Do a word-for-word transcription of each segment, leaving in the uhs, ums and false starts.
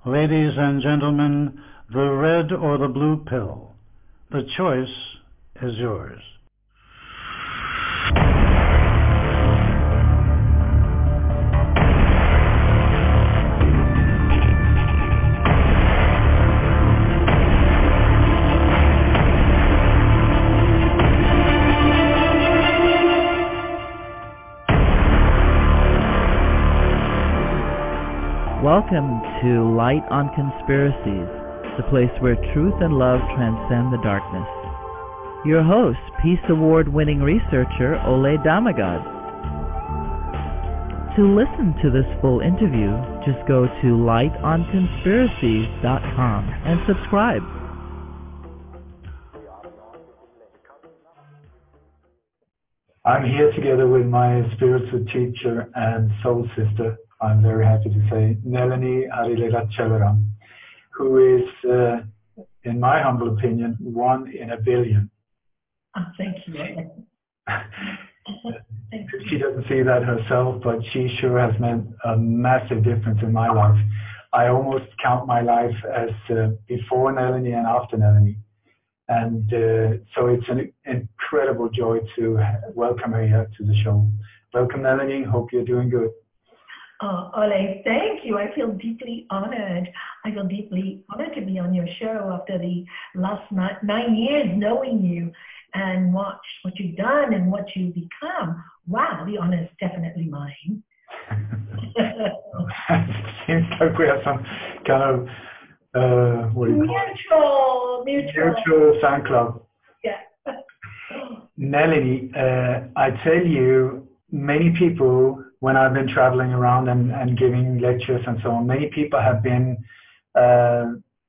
Ladies and gentlemen, the red or the blue pill. The choice is yours. Welcome to Light on Conspiracies, the place where truth and love transcend the darkness. Your host, Peace Award-winning researcher Ole Damagod. To listen to this full interview, just go to light on conspiracies dot com and subscribe. I'm here together with my spiritual teacher and soul sister, I'm very happy to say, Nelani Arilegachevaram, who is, uh, in my humble opinion, one in a billion. Oh, thank you. Thank you. She doesn't see that herself, but she sure has made a massive difference in my life. I almost count my life as uh, before Nelani and after Nelani. And uh, so it's an incredible joy to welcome her here to the show. Welcome, Nelani. Hope you're doing good. Oh, Ole, thank you. I feel deeply honored. I feel deeply honored to be on your show after the last nine, nine years knowing you and watch what you've done and what you've become. Wow, the honor is definitely mine. Seems like we have some kind of uh, what do you mutual, call it? mutual, mutual fan club. Yeah. Nelani, uh, I tell you, many people, when I've been traveling around and, and giving lectures and so on, many people have been, uh,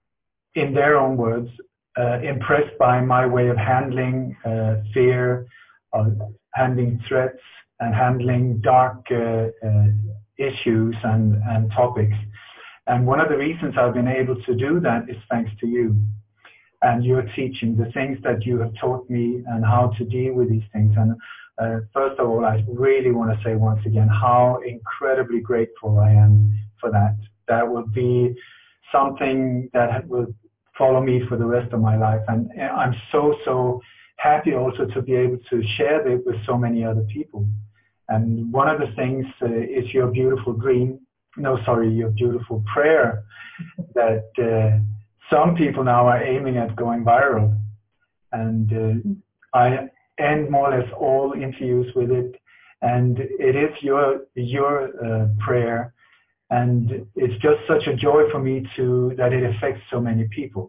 in their own words, uh, impressed by my way of handling uh, fear, uh, handling threats, and handling dark uh, uh, issues and, and topics. And one of the reasons I've been able to do that is thanks to you and your teaching, the things that you have taught me and how to deal with these things. And Uh, first of all, I really want to say once again how incredibly grateful I am for that. That will be something that will follow me for the rest of my life. And I'm so, so happy also to be able to share it with so many other people. And one of the things uh, is your beautiful dream, no, sorry, your beautiful prayer that uh, some people now are aiming at going viral. And uh, I end more or less all interviews with it, and it is your your uh, prayer, and it's just such a joy for me to that it affects so many people.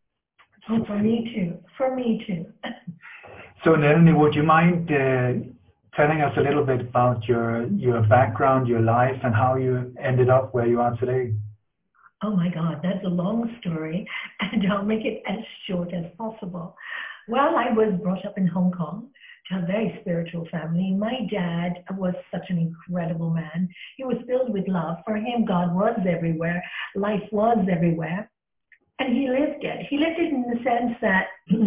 Oh, for me too. For me too. So, Nelani, would you mind uh, telling us a little bit about your your background, your life, and how you ended up where you are today? Oh my God, that's a long story, and I'll make it as short as possible. Well, I was brought up in Hong Kong to a very spiritual family. My dad was such an incredible man. He was filled with love. For him, God was everywhere. Life was everywhere. And he lived it. He lived it in the sense that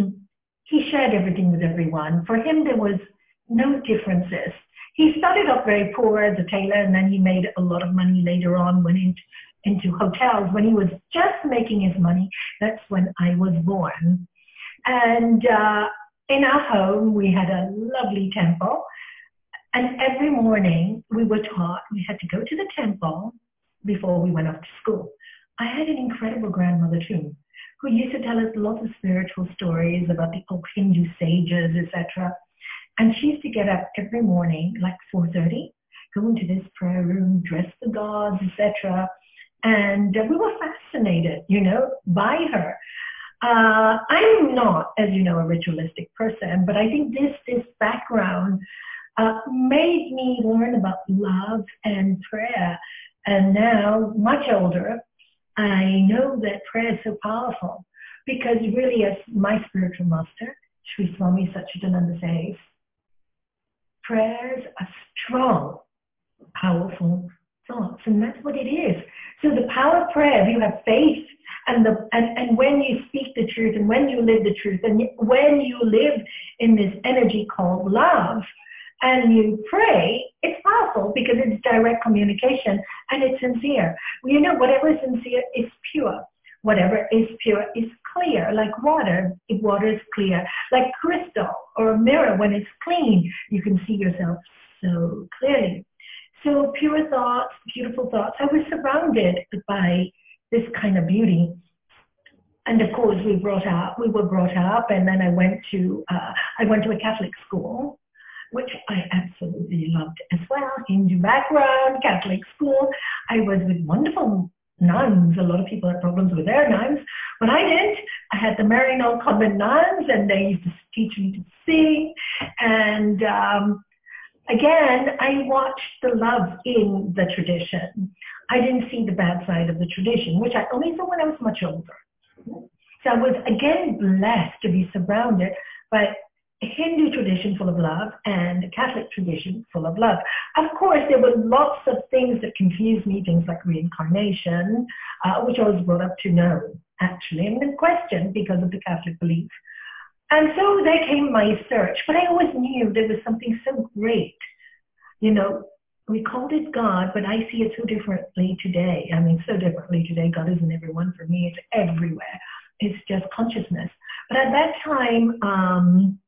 he shared everything with everyone. For him, there was no differences. He started off very poor as a tailor, and then he made a lot of money later on, went into, into hotels. When he was just making his money, that's when I was born. And uh, in our home, we had a lovely temple. And every morning we were taught we had to go to the temple before we went off to school. I had an incredible grandmother too, who used to tell us lots of spiritual stories about the old Hindu sages, et cetera. And she used to get up every morning, like four thirty, go into this prayer room, dress the gods, et cetera. And uh, we were fascinated, you know, by her. Uh, I'm not, as you know, a ritualistic person, but I think this this background uh, made me learn about love and prayer. And now, much older, I know that prayer is so powerful because really, as my spiritual master, Sri Swami Satchidananda says, prayers are strong, powerful thoughts, and that's what it is. So the power of prayer, if you have faith, and the and, and when you speak the truth, and when you live the truth, and when you live in this energy called love, and you pray, it's powerful because it's direct communication and it's sincere. Well, you know, whatever is sincere is whatever is pure is clear, like water. If water is clear, like crystal or a mirror, when it's clean, you can see yourself so clearly. So pure thoughts, beautiful thoughts. I was surrounded by this kind of beauty. And of course, we brought up, we were brought up, and then I went to, uh, I went to a Catholic school, which I absolutely loved as well. Hindu background, Catholic school. I was with wonderful nuns. A lot of people had problems with their nuns, but I didn't. I had the Maryknoll convent nuns, and they used to teach me to sing. And um, again, I watched the love in the tradition. I didn't see the bad side of the tradition, which I only saw when I was much older. So I was again blessed to be surrounded by a Hindu tradition full of love and a Catholic tradition full of love. Of course, there were lots of things that confused me, things like reincarnation, uh, which I was brought up to know, actually, and then questioned because of the Catholic belief. And so there came my search, but I always knew there was something so great. You know, we called it God, but I see it so differently today. I mean, so differently today. God isn't everyone for me. It's everywhere. It's just consciousness. But at that time, um,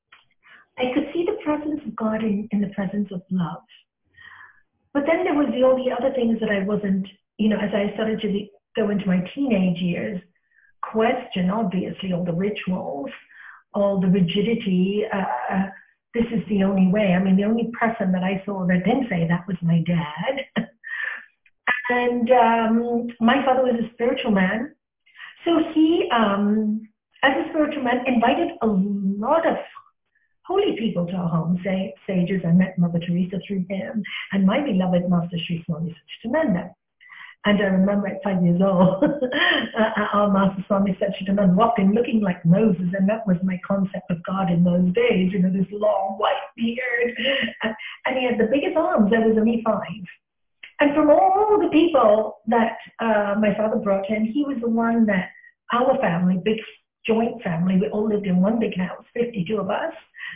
I could see the presence of God in, in the presence of love. But then there was the only other things that I wasn't, you know, as I started to be, go into my teenage years, question, obviously, all the rituals, all the rigidity. Uh, this is the only way. I mean, the only person that I saw that didn't say that was my dad. And um, my father was a spiritual man. So he, um, as a spiritual man, invited a lot of holy people to our home, say, sages. I met Mother Teresa through him, and my beloved Master Sri Swami Satchidananda. And I remember at five years old, our Master Swami Satchidananda walked in looking like Moses, and that was my concept of God in those days, you know, this long white beard. And he had the biggest arms. I was only five. And from all the people that uh, my father brought in, he was the one that our family, big joint family, we all lived in one big house, fifty-two of us,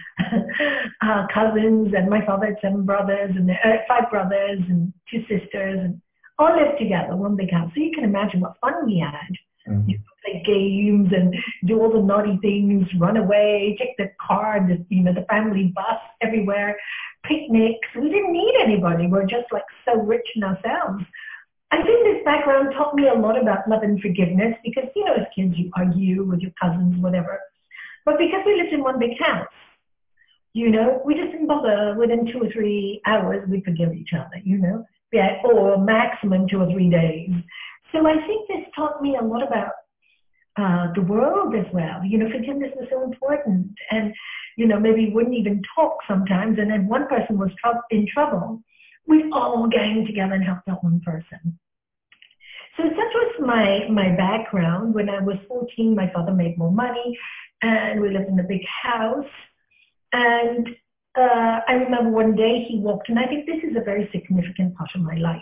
uh, cousins, and my father had seven brothers, and uh, five brothers and two sisters, and all lived together, one big house. So you can imagine what fun we had. Mm-hmm. You know, play games and do all the naughty things, run away, take the car, the, you know, the family bus everywhere, picnics. We didn't need anybody. We're just like so rich in ourselves. I think this background taught me a lot about love and forgiveness because, you know, as kids you argue with your cousins, whatever. But because we lived in one big house, you know, we just didn't bother. Within two or three hours, we'd forgive each other, you know, yeah, or maximum two or three days. So I think this taught me a lot about uh, the world as well. You know, forgiveness was so important. And, you know, maybe we wouldn't even talk sometimes. And then one person was tr- in trouble. We'd all gang together and help that one person. So such was my, my background. When I was fourteen, my father made more money, and we lived in a big house. And uh, I remember one day he walked, and I think this is a very significant part of my life,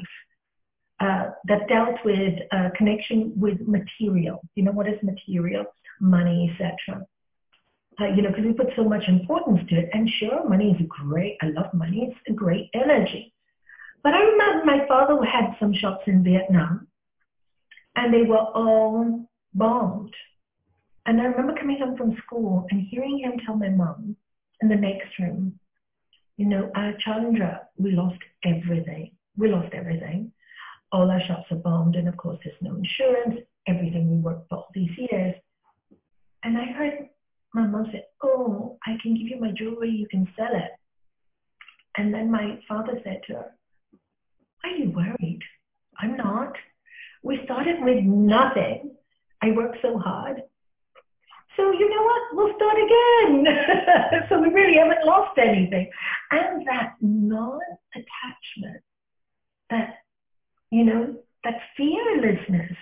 uh, that dealt with uh, connection with material. You know, what is material? Money, et cetera. Uh, you know, because we put so much importance to it. And sure, money is great. I love money. It's a great energy. But I remember my father had some shops in Vietnam, and they were all bombed. And I remember coming home from school and hearing him tell my mom in the next room, you know, uh, Chandra, we lost everything. We lost everything. All our shops are bombed, and of course there's no insurance, everything we worked for all these years. And I heard my mom say, oh, I can give you my jewelry, you can sell it. And then my father said to her, are you worried? I'm not. We started with nothing. I worked so hard. So you know what? We'll start again. So we really haven't lost anything. And that non-attachment, that, you know, that fearlessness,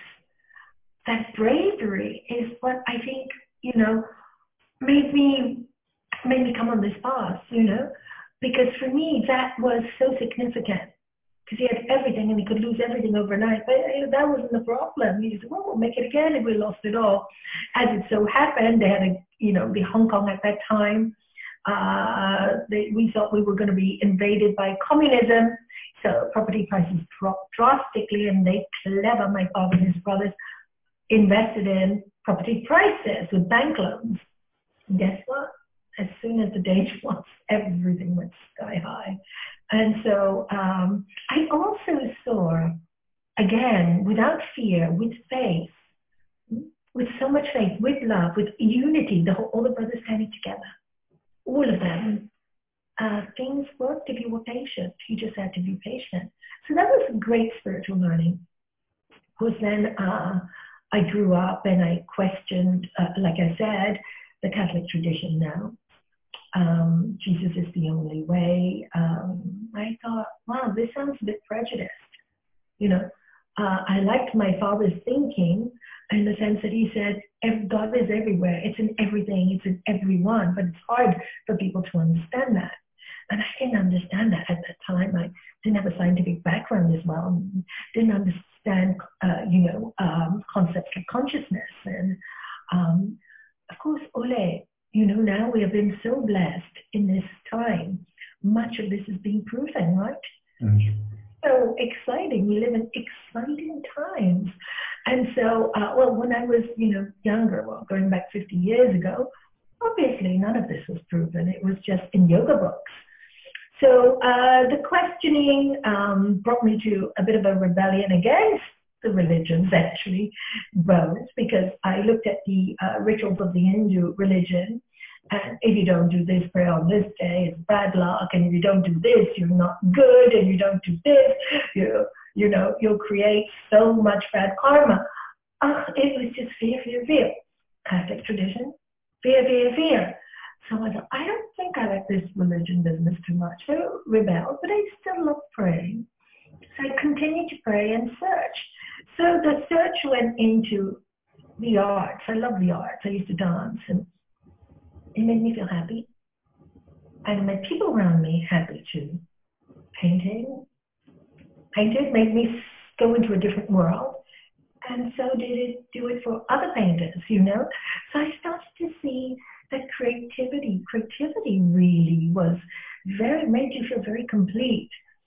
that bravery is what I think, you know, made me, made me come on this path, you know, because for me, that was so significant. Because he had everything and he could lose everything overnight. But that wasn't the problem. He said, well, we'll make it again if we lost it all. As it so happened, they had, a, you know, the Hong Kong at that time. Uh, they, we thought we were going to be invaded by communism. So property prices dropped drastically, and they clever, my father and his brothers, invested in property prices with bank loans. And guess what? As soon as the date was, everything went sky high. And so um, I also saw, again, without fear, with faith, with so much faith, with love, with unity, the whole, all the brothers standing together, all of them, uh, things worked if you were patient. You just had to be patient. So that was great spiritual learning. Of course, then uh, I grew up and I questioned, uh, like I said, the Catholic tradition now. Um, Jesus is the only way. Um, I thought, wow, this sounds a bit prejudiced. You know, uh, I liked my father's thinking in the sense that he said, God is everywhere. It's in everything. It's in everyone. But it's hard for people to understand that. And I didn't understand that at that time. I didn't have a scientific background as well. Didn't understand, uh, you know, um, concepts of consciousness. And um, of course, Ole, you know, now we have been so blessed in this time. Much of this is being proven, right? Mm-hmm. So exciting. We live in exciting times. And so, uh, well, when I was, you know, younger, well, going back fifty years ago, obviously none of this was proven. It was just in yoga books. So uh, the questioning um, brought me to a bit of a rebellion against the religions, actually, both, because I looked at the uh, rituals of the Hindu religion, and if you don't do this prayer on this day, it's bad luck, and if you don't do this, you're not good, and you don't do this, you, you know, you'll create so much bad karma. Uh, it was just fear, fear, fear. Catholic tradition, fear, fear, fear. So I thought, I don't think I like this religion business too much. I rebelled, but I still love praying. So I continued to pray and search. So the search went into the arts. I love the arts. I used to dance, and it made me feel happy. And it made people around me happy too. Painting. Painting made me go into a different world. And so did it do it for other painters, you know? So I started to see that creativity, creativity really was very, made you feel very complete.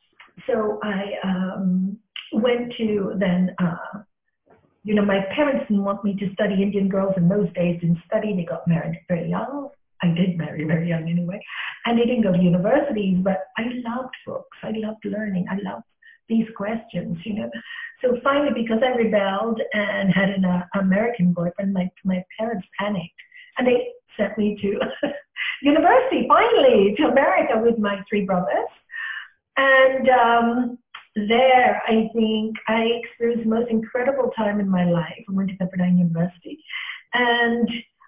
So I um, went to then, uh, you know, my parents didn't want me to study. Indian girls in those days didn't study. They got married very young. I did marry very young anyway. And they didn't go to universities, but I loved books. I loved learning. I loved these questions, you know. So finally, because I rebelled and had an uh, American boyfriend, my, my parents panicked. And they sent me to university, finally, to America with my three brothers. And um, there, I think, I experienced the most incredible time in my life. I went to Pepperdine University. And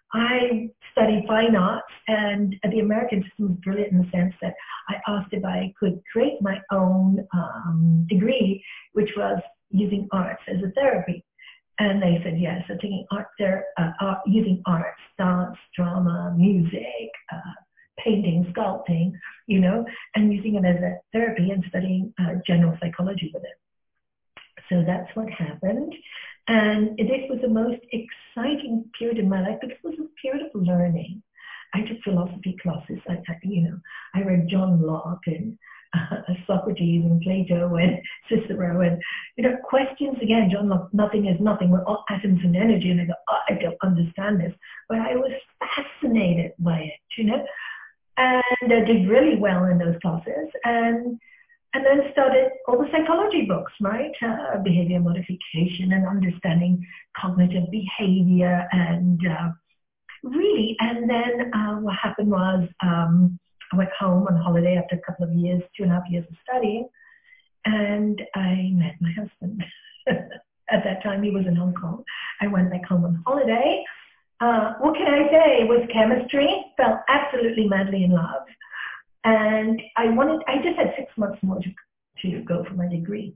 I studied fine arts, and the American system was brilliant in the sense that I asked if I could create my own um, degree, which was using arts as a therapy. And they said yes. So taking art there, uh, art, using arts, dance, drama, music, uh, painting, sculpting, you know, and using it as a therapy and studying uh, general psychology with it. So that's what happened. And this was the most exciting period in my life because it was a period of learning. I took philosophy classes. I, I you know, I read John Locke and uh, Socrates and Plato and Cicero and, you know, questions again. John Locke, nothing is nothing. We're all atoms and energy. And I go, oh, I don't understand this. But I was fascinated by it, you know. And I did really well in those classes. And And then started all the psychology books, right? Uh, behavior modification and understanding cognitive behavior and uh, really, and then uh, what happened was um, I went home on holiday after a couple of years, two and a half years of studying, and I met my husband. At that time, he was in Hong Kong. I went back home on holiday. Uh, what can I say? It was chemistry. Fell absolutely madly in love. And I wanted, I just had six months more to, to go for my degree.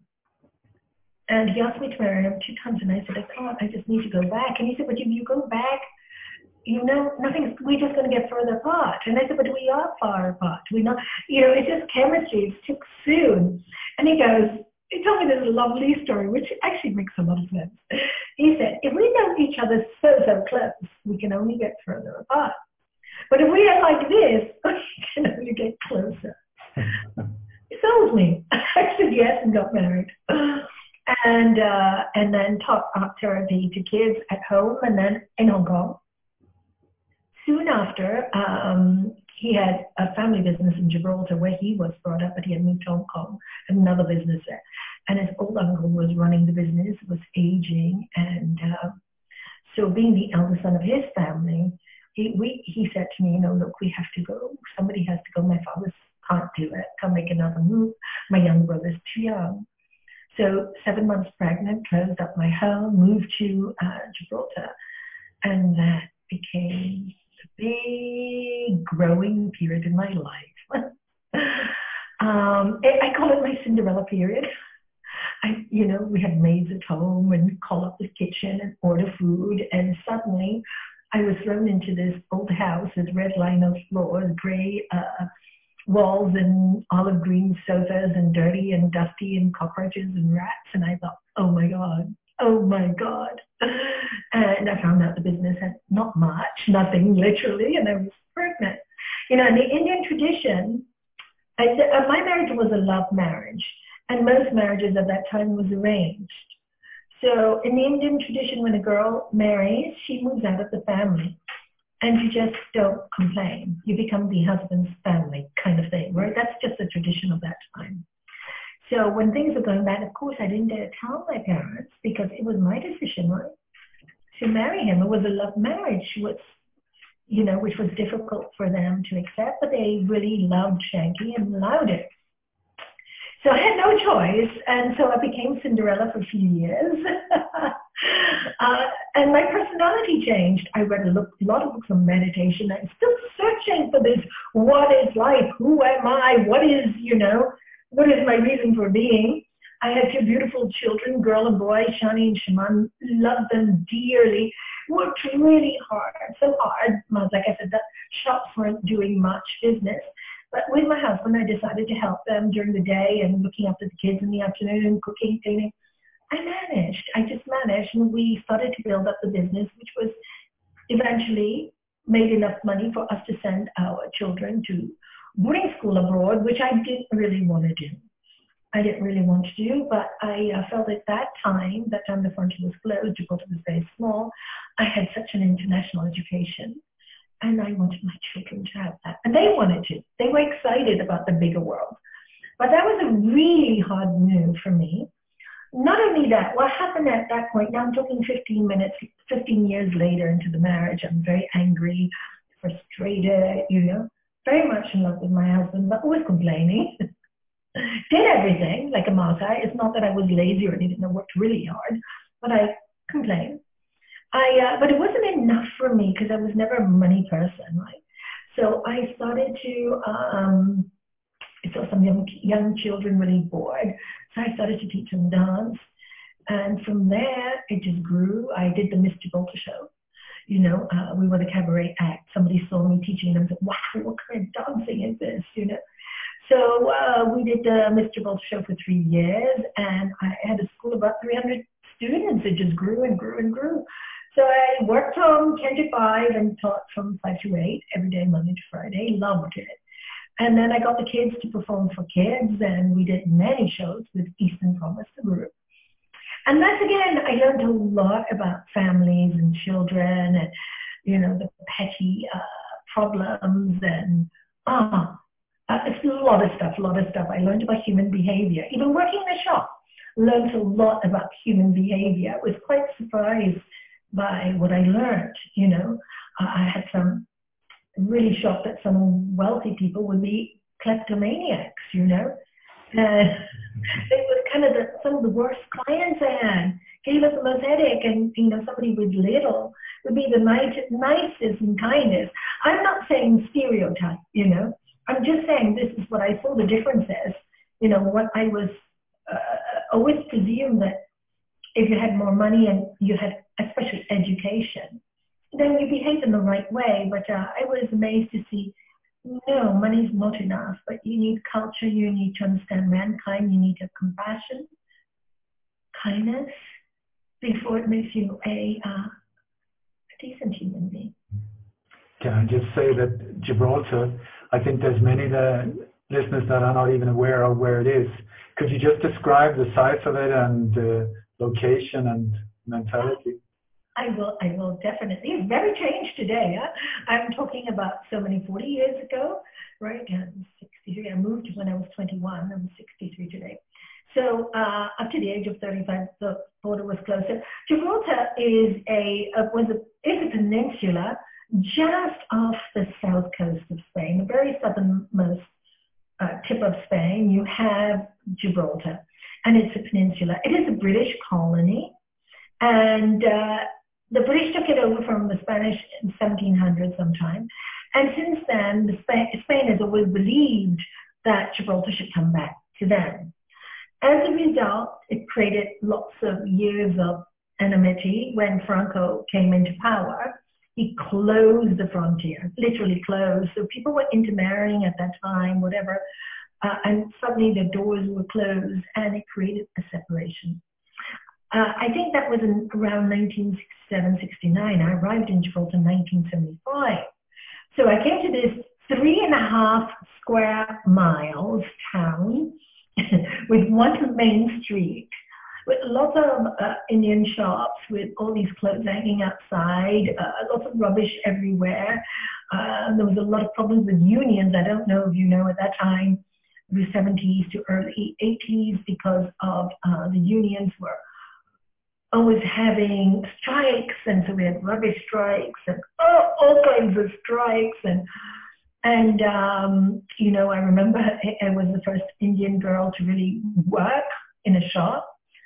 And he asked me to marry him two times, and I said, I can't, I just need to go back. And he said, but if you go back, you know, nothing's, we're just going to get further apart. And I said, but we are far apart. We not, you know, it's just chemistry, it's too soon. And he goes, he told me this lovely story, which actually makes a lot of sense. He said, if we know each other so, so close, we can only get further apart. But if we are like this, we can only get closer. He sold me. I said yes and got married. and uh, and then taught art therapy to kids at home and then in Hong Kong. Soon after, um, he had a family business in Gibraltar where he was brought up, but he had moved to Hong Kong, had another business there. And his old uncle was running the business, was aging, and uh, so being the eldest son of his family, he, we, he said to me, you know, look, we have to go. Somebody has to go. My father can't do it. Can't make another move. My young brother's too young. So seven months pregnant, closed up my home, moved to uh, Gibraltar, and that became a big growing period in my life. um, I call it my Cinderella period. I, you know, we had maids at home and call up the kitchen and order food, and suddenly I was thrown into this old house with red lino floors, gray uh, walls and olive green sofas and dirty and dusty and cockroaches and rats. And I thought, oh my God, oh my God. And I found out the business had not much, nothing literally, and I was pregnant. You know, in the Indian tradition, I, uh, my marriage was a love marriage, and most marriages at that time was arranged. So in the Indian tradition, when a girl marries, she moves out of the family. And you just don't complain. You become the husband's family kind of thing, right? That's just the tradition of that time. So when things were going bad, of course, I didn't dare tell my parents because it was my decision, right? To marry him. It was a love marriage, which, you know, which was difficult for them to accept, but they really loved Shanky and allowed it. So I had no choice, and so I became Cinderella for a few years. uh, and my personality changed. I read a lot of books on meditation. I'm still searching for this, what is life? Who am I? What is, you know, what is my reason for being? I had two beautiful children, girl and boy, Shani and Shaman. Loved them dearly. Worked really hard, so hard. Like I said, the shops weren't doing much business. But with my husband, I decided to help them during the day and looking after the kids in the afternoon, cooking, cleaning. I managed. I just managed. And we started to build up the business, which was eventually made enough money for us to send our children to boarding school abroad, which I didn't really want to do. I didn't really want to do, but I uh, felt at that time, that time the frontier was closed, Gibraltar was very small, I had such an international education. And I wanted my children to have that. And they wanted to. They were excited about the bigger world. But that was a really hard move for me. Not only that, what happened at that point, now I'm talking fifteen minutes, fifteen years later into the marriage, I'm very angry, frustrated, you know, very much in love with my husband, but always complaining. Did everything like a martyr. It's not that I was lazy or anything. I worked really hard, but I complained. I, uh, but it wasn't enough for me because I was never a money person, right? So I started to, um, I saw some young, young children really bored. So I started to teach them dance. And from there, it just grew. I did the Miss Gibraltar show. You know, uh, we were the cabaret act. Somebody saw me teaching them, said, wow, what kind of dancing is this, you know? So uh, we did the Miss Gibraltar show for three years. And I had a school of about three hundred students. It just grew and grew and grew. So I worked from ten to five and taught from five to eight every day, Monday to Friday. Loved it. And then I got the kids to perform for kids, and we did many shows with Eastern Promise, the group. And that's, again, I learned a lot about families and children and, you know, the petty uh, problems and, ah, uh, it's a lot of stuff, a lot of stuff. I learned about human behavior. Even working in the shop, learned a lot about human behavior. I was quite surprised by what I learned, you know. Uh, I had some really shocked that some wealthy people would be kleptomaniacs, you know. And they were kind of the, some of the worst clients I had. Gave us the most headache, and, you know, somebody with little would be the nicest, nicest and kindest. I'm not saying stereotype, you know. I'm just saying this is what I saw the differences. You know, what I was uh, always presumed that if you had more money and you had especially education, then you behave in the right way. But uh, I was amazed to see, no, money is not enough, but you need culture, you need to understand mankind, you need to have compassion, kindness, before it makes you a, uh, a decent human being. Can I just say that Gibraltar, I think there's many the listeners that are not even aware of where it is, could you just describe the size of it and the location and mentality? I will, I will definitely. It's very changed today. Huh? I'm talking about so many forty years ago, right? I'm sixty-three. I moved when I was twenty-one. I'm sixty-three today. So uh, up to the age of thirty-five, the border was closer. Gibraltar is a, a was a is a peninsula just off the south coast of Spain, the very southernmost uh, tip of Spain. You have Gibraltar, and it's a peninsula. It is a British colony, and uh, the British took it over from the Spanish in seventeen hundred sometime. And since then, the Spain, Spain has always believed that Gibraltar should come back to them. As a result, it created lots of years of enmity. When Franco came into power, he closed the frontier, literally closed. So people were intermarrying at that time, whatever, uh, and suddenly the doors were closed, and it created a separation. Uh, I think that was in around nineteen sixty-seven, sixty-nine. I arrived in Gibraltar in nineteen seventy-five. So I came to this three and a half square miles town with one main street, with lots of uh, Indian shops, with all these clothes hanging outside, uh, lots of rubbish everywhere. Uh, there was a lot of problems with unions. I don't know if you know, at that time, the seventies to early eighties, because of uh, the unions were always having strikes, and so we had rubbish strikes and oh, all kinds of strikes. And and um, you know, I remember I was the first Indian girl to really work in a shop.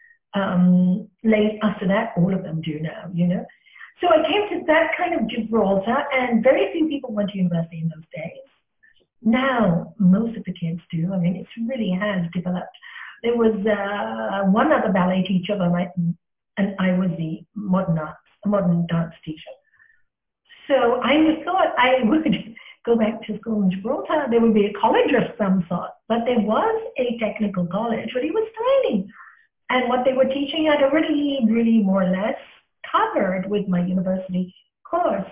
Um, late after that, all of them do now, you know. So I came to that kind of Gibraltar, and very few people went to university in those days. Now most of the kids do. I mean, it really has developed. There was uh, one other ballet teacher, but my and I was the modern arts, modern dance teacher. So I thought I would go back to school in Gibraltar. There would be a college of some sort, but there was a technical college, but it was tiny. And what they were teaching I'd already really more or less covered with my university course.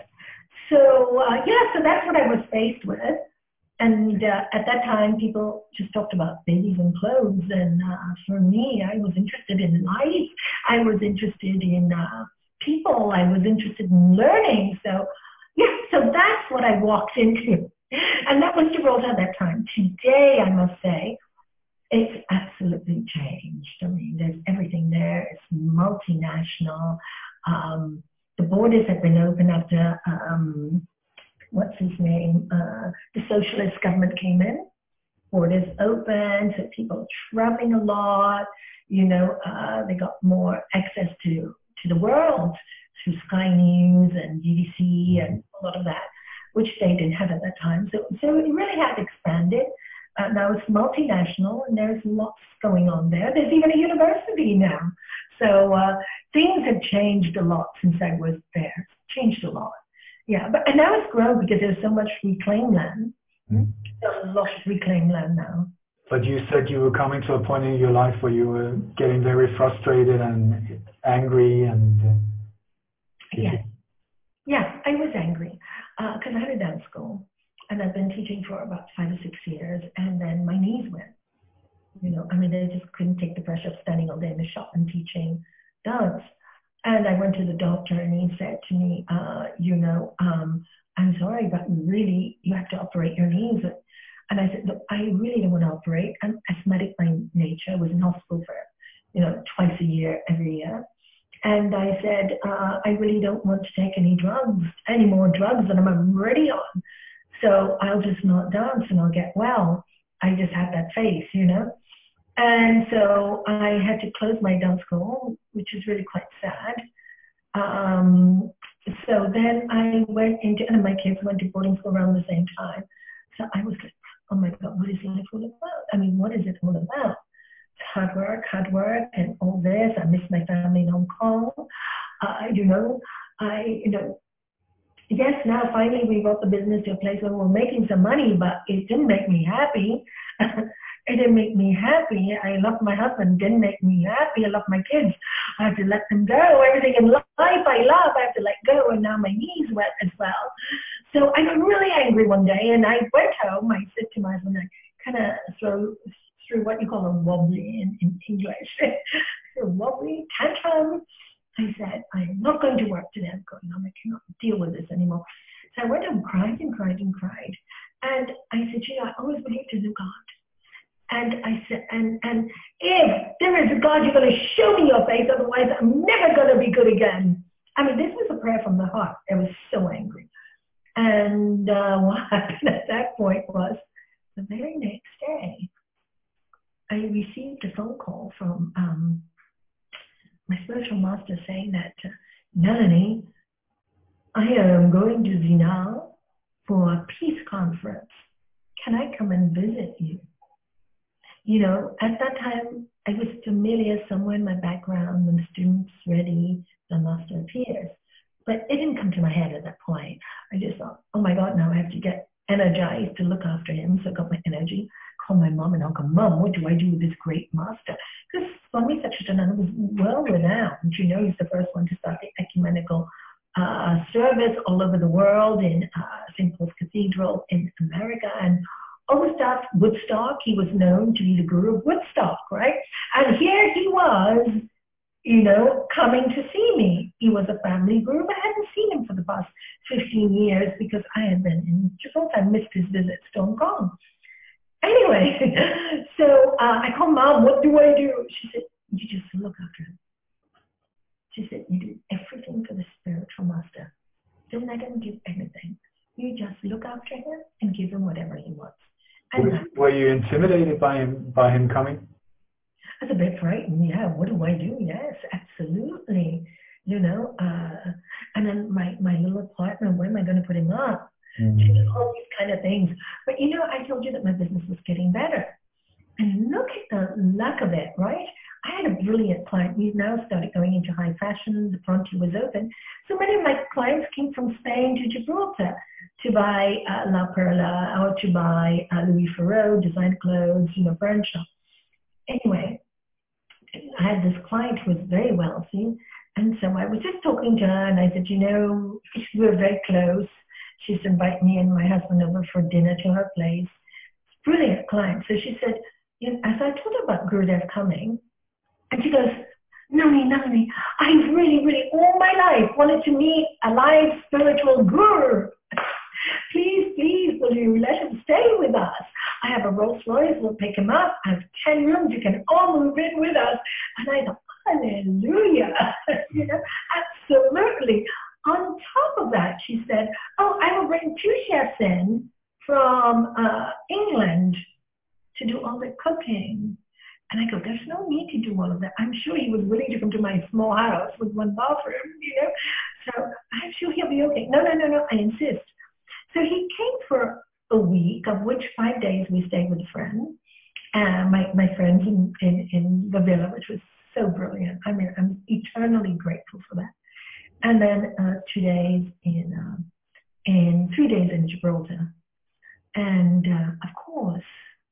So uh, yeah, so that's what I was faced with. And uh, at that time, people just talked about babies and clothes. And uh, for me, I was interested in life. I was interested in uh, people. I was interested in learning. So yeah, so that's what I walked into. And that was Gibraltar at that time. Today, I must say, it's absolutely changed. I mean, there's everything there. It's multinational. Um, the borders have been opened after... Um, what's his name, uh, the socialist government came in, borders open, so people traveling a lot, you know, uh, they got more access to, to the world through Sky News and B B C and a lot of that, which they didn't have at that time. So, so it really has expanded. Uh, now it's multinational, and there's lots going on there. There's even a university now. So uh, things have changed a lot since I was there, changed a lot. Yeah, but and now it's grown because there's so much reclaimed land. Mm-hmm. There's a lot of reclaimed land now. But you said you were coming to a point in your life where you were getting very frustrated and angry and... Uh, yeah. Yeah, I was angry because uh, I had a dance school, and I've been teaching for about five or six years, and then my knees went. You know, I mean, they just couldn't take the pressure of standing all day in the shop and teaching dance. And I went to the doctor, and he said to me, uh, you know, um, I'm sorry, but really, you have to operate your knees. And I said, look, I really don't want to operate. I'm asthmatic by nature. I was in hospital for, you know, twice a year, every year. And I said, uh, I really don't want to take any drugs, any more drugs than I'm already on. So I'll just not dance and I'll get well. I just had that faith, you know. And so I had to close my dance school, which is really quite sad. Um, so then I went into, and my kids went to boarding school around the same time. So I was like, oh my God, what is life all about? I mean, what is it all about? It's hard work, hard work, and all this. I miss my family in Hong Kong. Uh, you know, I, you know, yes, now finally we brought the business to a place where we're making some money, but it didn't make me happy. It didn't make me happy. I love my husband. Didn't make me happy. I love my kids. I have to let them go. Everything in life I love, I have to let go. And now my knees wet as well. So I got really angry one day, and I went home. I said to my husband, I kind of threw, threw what you call a wobbly in English. So what we tantrum. I said, I'm not going to work today. I'm going home. I cannot deal with this anymore. So I went home, cried and cried and cried. And I said, you know, I always believed in a God. And I said, and, and if there is a God, you're going to show me your face. Otherwise, I'm never going to be good again. I mean, this was a prayer from the heart. I was so angry. And uh, what happened at that point was the very next day, I received a phone call from um, my spiritual master saying that, uh, Melanie, I am going to Zinal for a peace conference. Can I come and visit you? You know, at that time, I was familiar somewhere in my background when the students ready, the master appears. But it didn't come to my head at that point. I just thought, oh my God, now I have to get energized to look after him. So I got my energy, called my mom and uncle, Mom, what do I do with this great master? Because Swami Satchidananda was well renowned. You know, he's the first one to start the ecumenical uh, service all over the world in uh, Saint Paul's Cathedral in America. And all the stuff, Woodstock, he was known to be the guru of Woodstock, right? And here he was, you know, coming to see me. He was a family guru, but I hadn't seen him for the past fifteen years because I had been in Gibraltar. I missed his visit to Hong Kong. Anyway, so uh, I called Mom, what do I do? She said, you just look after him. She said, you do everything for the spiritual master. Don't let him do anything. You just look after him and give him whatever he wants. And were, were you intimidated by him by him coming? I was a bit frightened. Yeah, what do I do? Yes, absolutely. You know, uh, and then my, my little apartment, where am I going to put him up? Mm-hmm. All these kind of things. But you know, I told you that my business was getting better. And look at the luck of it, right? I had a brilliant client. We've now started going into high fashion. The frontier was open. So many of my clients came from Spain to Gibraltar to buy uh, La Perla or to buy uh, Louis Farrow, designer clothes, you know, furniture. Anyway, I had this client who was very wealthy. And so I was just talking to her and I said, you know, we were very close. She used to invite me and my husband over for dinner to her place. Brilliant client. So she said, you know, as I told her about Gurudev coming, and she goes, Nani, Nani, I've really, really, all my life wanted to meet a live spiritual guru. Please, please, will you let him stay with us? I have a Rolls Royce, we'll pick him up. I have ten rooms, you can all move in with us. And I thought, hallelujah. You know, absolutely. On top of that, she said, oh, I will bring two chefs in from uh, England to do all the cooking. And I go, there's no need to do all of that. I'm sure he was willing to come to my small house with one bathroom, you know. So I'm sure he'll be okay. No, no, no, no, I insist. So he came for a week, of which five days we stayed with a friend, uh, my, my friends in, in, in the villa, which was so brilliant. I mean, I'm eternally grateful for that. And then uh, two days in, um, and three days in Gibraltar. And uh, of course,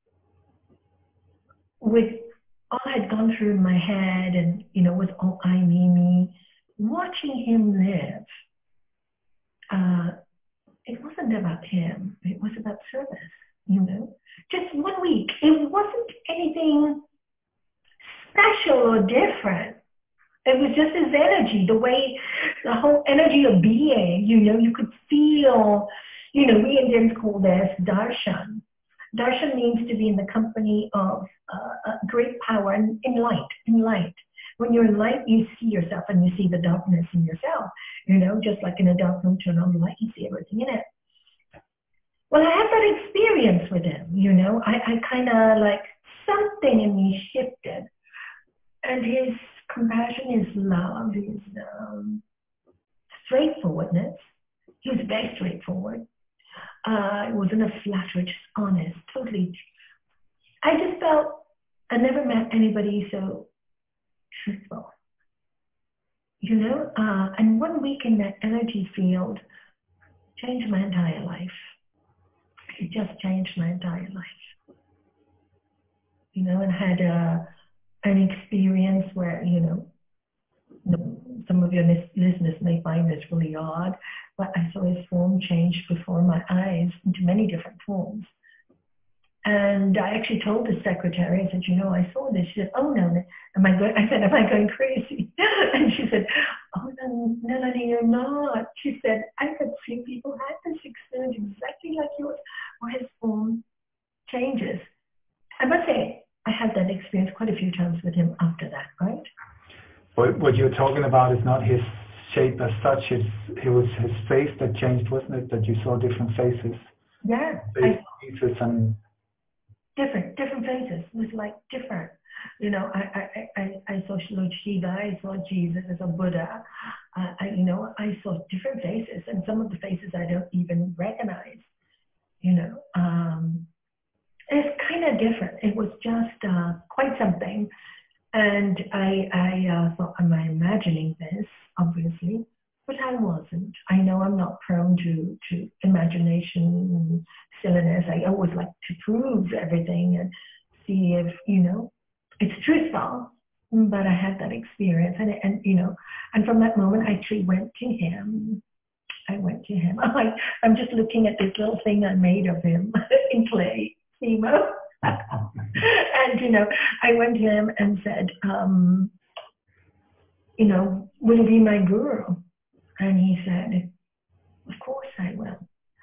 with all I had gone through in my head and, you know, with all I, me, me, watching him live, uh, it wasn't about him. It was about service, you know. Just one week. It wasn't anything special or different. It was just his energy, the way, the whole energy of being, you know, you could feel, you know, we Indians call this darshan. Darshan means to be in the company of uh, great power and in light, in light. When you're in light, you see yourself and you see the darkness in yourself. You know, just like in a dark room, turn on the light, you see everything in it. Well, I had that experience with him, you know. I, I kind of like, something in me shifted. And his compassion, his love, his um, straightforwardness. He was very straightforward. Uh, it wasn't a flatterer, just honest, totally. I just felt I never met anybody so truthful. You know, uh, and one week in that energy field changed my entire life. It just changed my entire life. You know, and had a, an experience where, you know, some of your listeners may find this really odd, but I saw his form change before my eyes into many different forms. And I actually told the secretary, I said, you know, I saw this. She said, oh, no, no. Am I going? I said, am I going crazy? And she said, oh, no, Melanie, you're not. She said, I've had few people had this experience exactly like yours, where his form changes. I must say, I had that experience quite a few times with him after that, right? What, what you're talking about is not his shape as such. It's, it was his face that changed, wasn't it? That you saw different faces. Yeah. Faces and different, different faces. It was like different. You know, I, I, I, I saw Lord Shiva, I saw Jesus, I saw Buddha. Uh, I, you know, I saw different faces, and some of the faces I don't even recognize. You know, um, it's kind of different. It was just uh, quite something. And I, I uh, thought, am I imagining this? Obviously, but I wasn't. I know I'm not prone to, to imagination and silliness. I always like to prove everything and see if, you know, it's truthful. But I had that experience, and, and you know, and from that moment, I actually went to him. I went to him. I, I'm just looking at this little thing I made of him in clay, Simo. And, you know, I went to him and said, um, you know, will you be my guru? And he said, of course I will.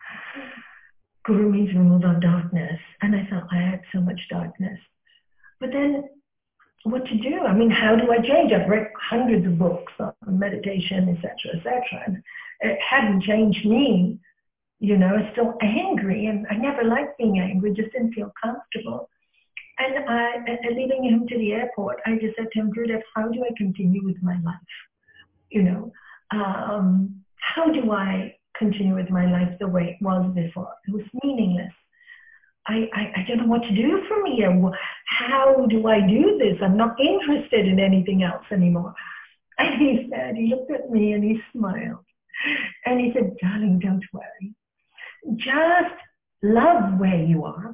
Guru means removal of darkness. And I thought, I had so much darkness. But then what to do? I mean, how do I change? I've read hundreds of books on meditation, et cetera, et cetera. And it hadn't changed me. You know, I was still angry, and I never liked being angry, just didn't feel comfortable. And I, and leaving him to the airport, I just said to him, Gurudev, how do I continue with my life? You know, um, how do I continue with my life the way it was before? It was meaningless. I, I, I don't know what to do from here. How do I do this? I'm not interested in anything else anymore. And he said, he looked at me and he smiled. And he said, darling, don't worry. Just love where you are.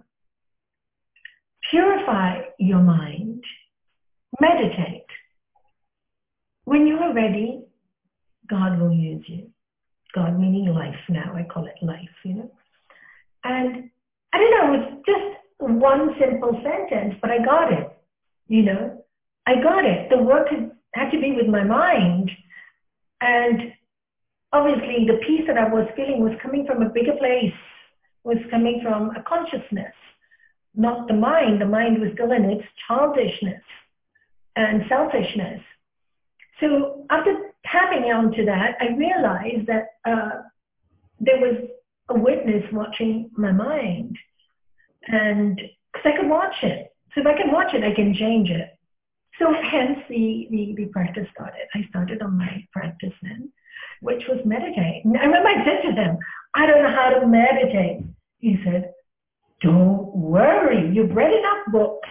Purify your mind. Meditate. When you are ready, God will use you. God meaning life now. I call it life, you know. And I don't know, it was just one simple sentence, but I got it. You know, I got it. The work had, had to be with my mind. And obviously, the peace that I was feeling was coming from a bigger place, was coming from a consciousness, not the mind. The mind was still in its childishness and selfishness. So after tapping onto that, I realized that uh, there was a witness watching my mind, and because I could watch it. So if I can watch it, I can change it. So hence the, the, the practice started. I started on my practice then, which was meditate. And I remember I said to him, I don't know how to meditate. He said, don't worry, you've read enough books.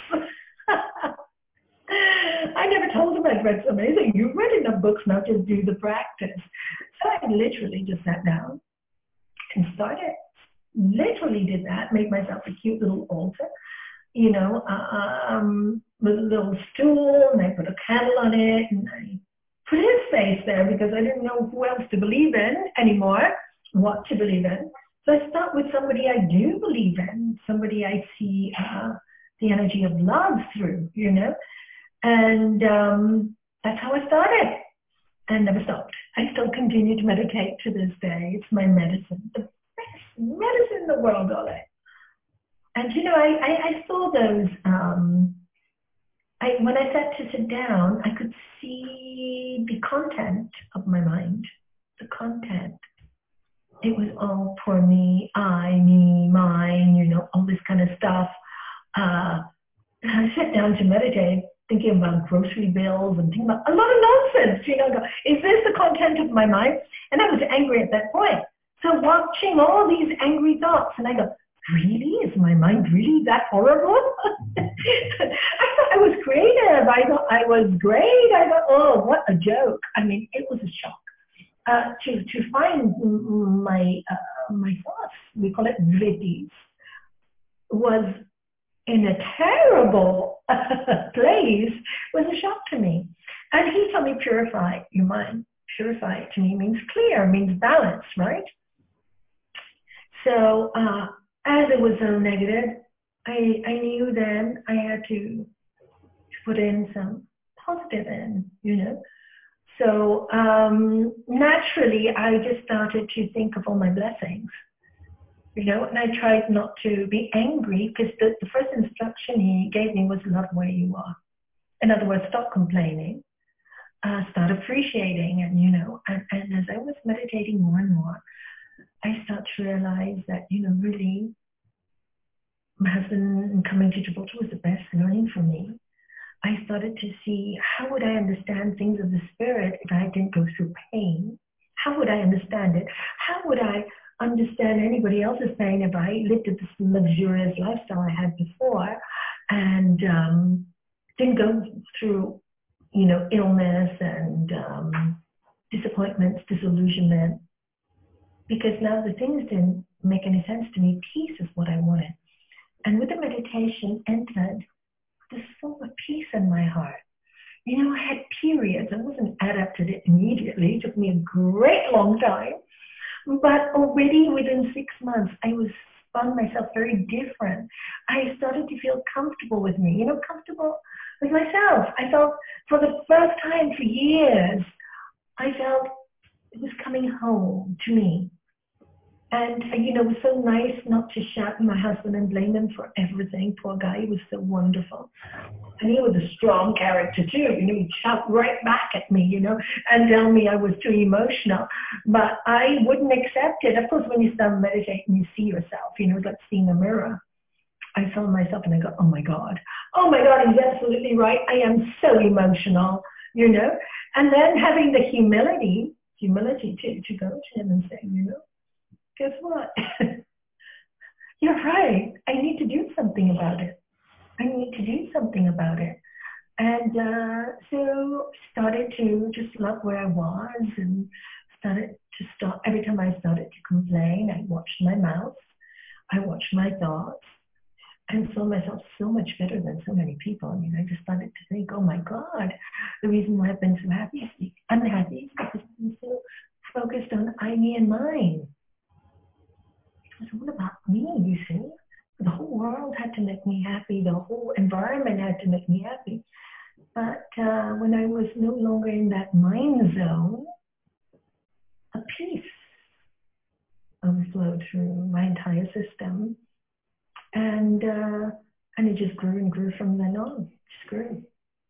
I never told him I'd read so amazing. You've read enough books, now just do the practice. So I literally just sat down and started. Literally did that, made myself a cute little altar, you know, um, with a little stool, and I put a candle on it, and I put his face there because I didn't know who else to believe in anymore, what to believe in. So I start with somebody I do believe in, somebody I see uh, the energy of love through, you know, and um, that's how I started and never stopped. I still continue to meditate to this day. It's my medicine, the best medicine in the world, Ole. And, you know, I, I, I saw those, um, I, when I sat to sit down, I could see the content of my mind, the content. It was all for me, I, me, mine, you know, all this kind of stuff. Uh, I sat down to meditate, thinking about grocery bills and thinking about a lot of nonsense, you know, go, is this the content of my mind? And I was angry at that point. So watching all these angry thoughts, and I go, really? Is my mind really that horrible? I thought I was creative. I thought I was great. I thought, oh, what a joke. I mean, it was a shock. Uh, to, to find my, uh, my thoughts, we call it vrittis, was in a terrible place, was a shock to me. And he told me, purify your mind. Purify it to me means clear, means balance, right? So uh, as it was so negative, I, I knew then I had to put in some positive in, you know. So um, naturally, I just started to think of all my blessings, you know, and I tried not to be angry because the, the first instruction he gave me was love where you are. In other words, stop complaining, uh, start appreciating, and, you know, and, and as I was meditating more and more, I start to realize that, you know, really, my husband coming to Gibraltar was the best learning for me. I started to see how would I understand things of the spirit if I didn't go through pain? How would I understand it? How would I understand anybody else's pain if I lived this luxurious lifestyle I had before and um, didn't go through, you know, illness and um, disappointments, disillusionment? Because now the things didn't make any sense to me. Peace is what I wanted. And with the meditation entered, there's so much peace in my heart. You know, I had periods. I wasn't adapted it immediately. It took me a great long time. But already within six months, I was found myself very different. I started to feel comfortable with me, you know, comfortable with myself. I felt for the first time for years, I felt it was coming home to me. And, you know, it was so nice not to shout at my husband and blame him for everything. Poor guy, he was so wonderful. And he was a strong character too. You know, he'd shout right back at me, you know, and tell me I was too emotional. But I wouldn't accept it. Of course, when you start meditating, you see yourself, you know, it's like seeing a mirror. I saw myself and I go, oh my God, oh my God, he's absolutely right. I am so emotional, you know. And then having the humility, humility to, to go to him and say, you know, guess what? You're right. I need to do something about it. I need to do something about it. And uh, so started to just love where I was and started to stop. Every time I started to complain, I watched my mouth. I watched my thoughts and saw myself so much better than so many people. I mean, I just started to think, oh my God, the reason why I've been so happy, unhappy, is because I've been so focused on I, me, and mine. It was all about me, you see. The whole world had to make me happy. The whole environment had to make me happy. But uh, when I was no longer in that mind zone, a peace overflowed through my entire system. And uh, and it just grew and grew from then on. It just grew.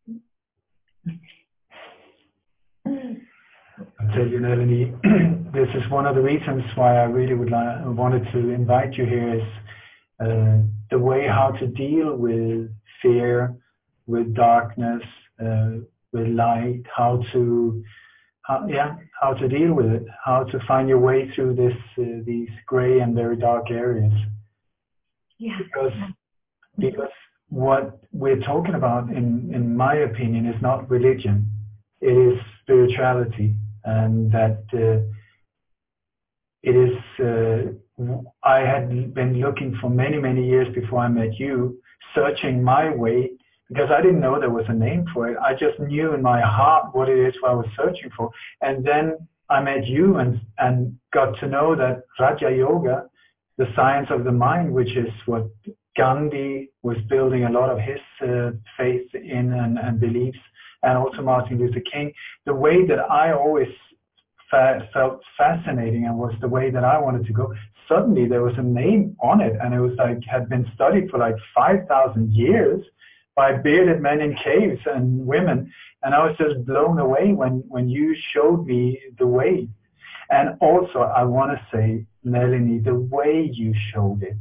I'll tell you, Melanie, this is one of the reasons why I really would like, wanted to invite you here is uh, the way how to deal with fear, with darkness, uh, with light, how to, how, yeah, how to deal with it, how to find your way through this, uh, these gray and very dark areas. Yeah. Because, because what we're talking about, in, in my opinion, is not religion. It is spirituality, and that uh, it is, uh, I had been looking for many, many years before I met you, searching my way, because I didn't know there was a name for it. I just knew in my heart what it is what I was searching for. And then I met you and, and got to know that Raja Yoga, the science of the mind, which is what Gandhi was building a lot of his uh, faith in and, and beliefs, and also Martin Luther King, the way that I always fa felt fascinating and was the way that I wanted to go. Suddenly there was a name on it, and it was like, had been studied for like five thousand years by bearded men in caves and women. And I was just blown away when, when you showed me the way. And also, I want to say, Melanie, the way you showed it.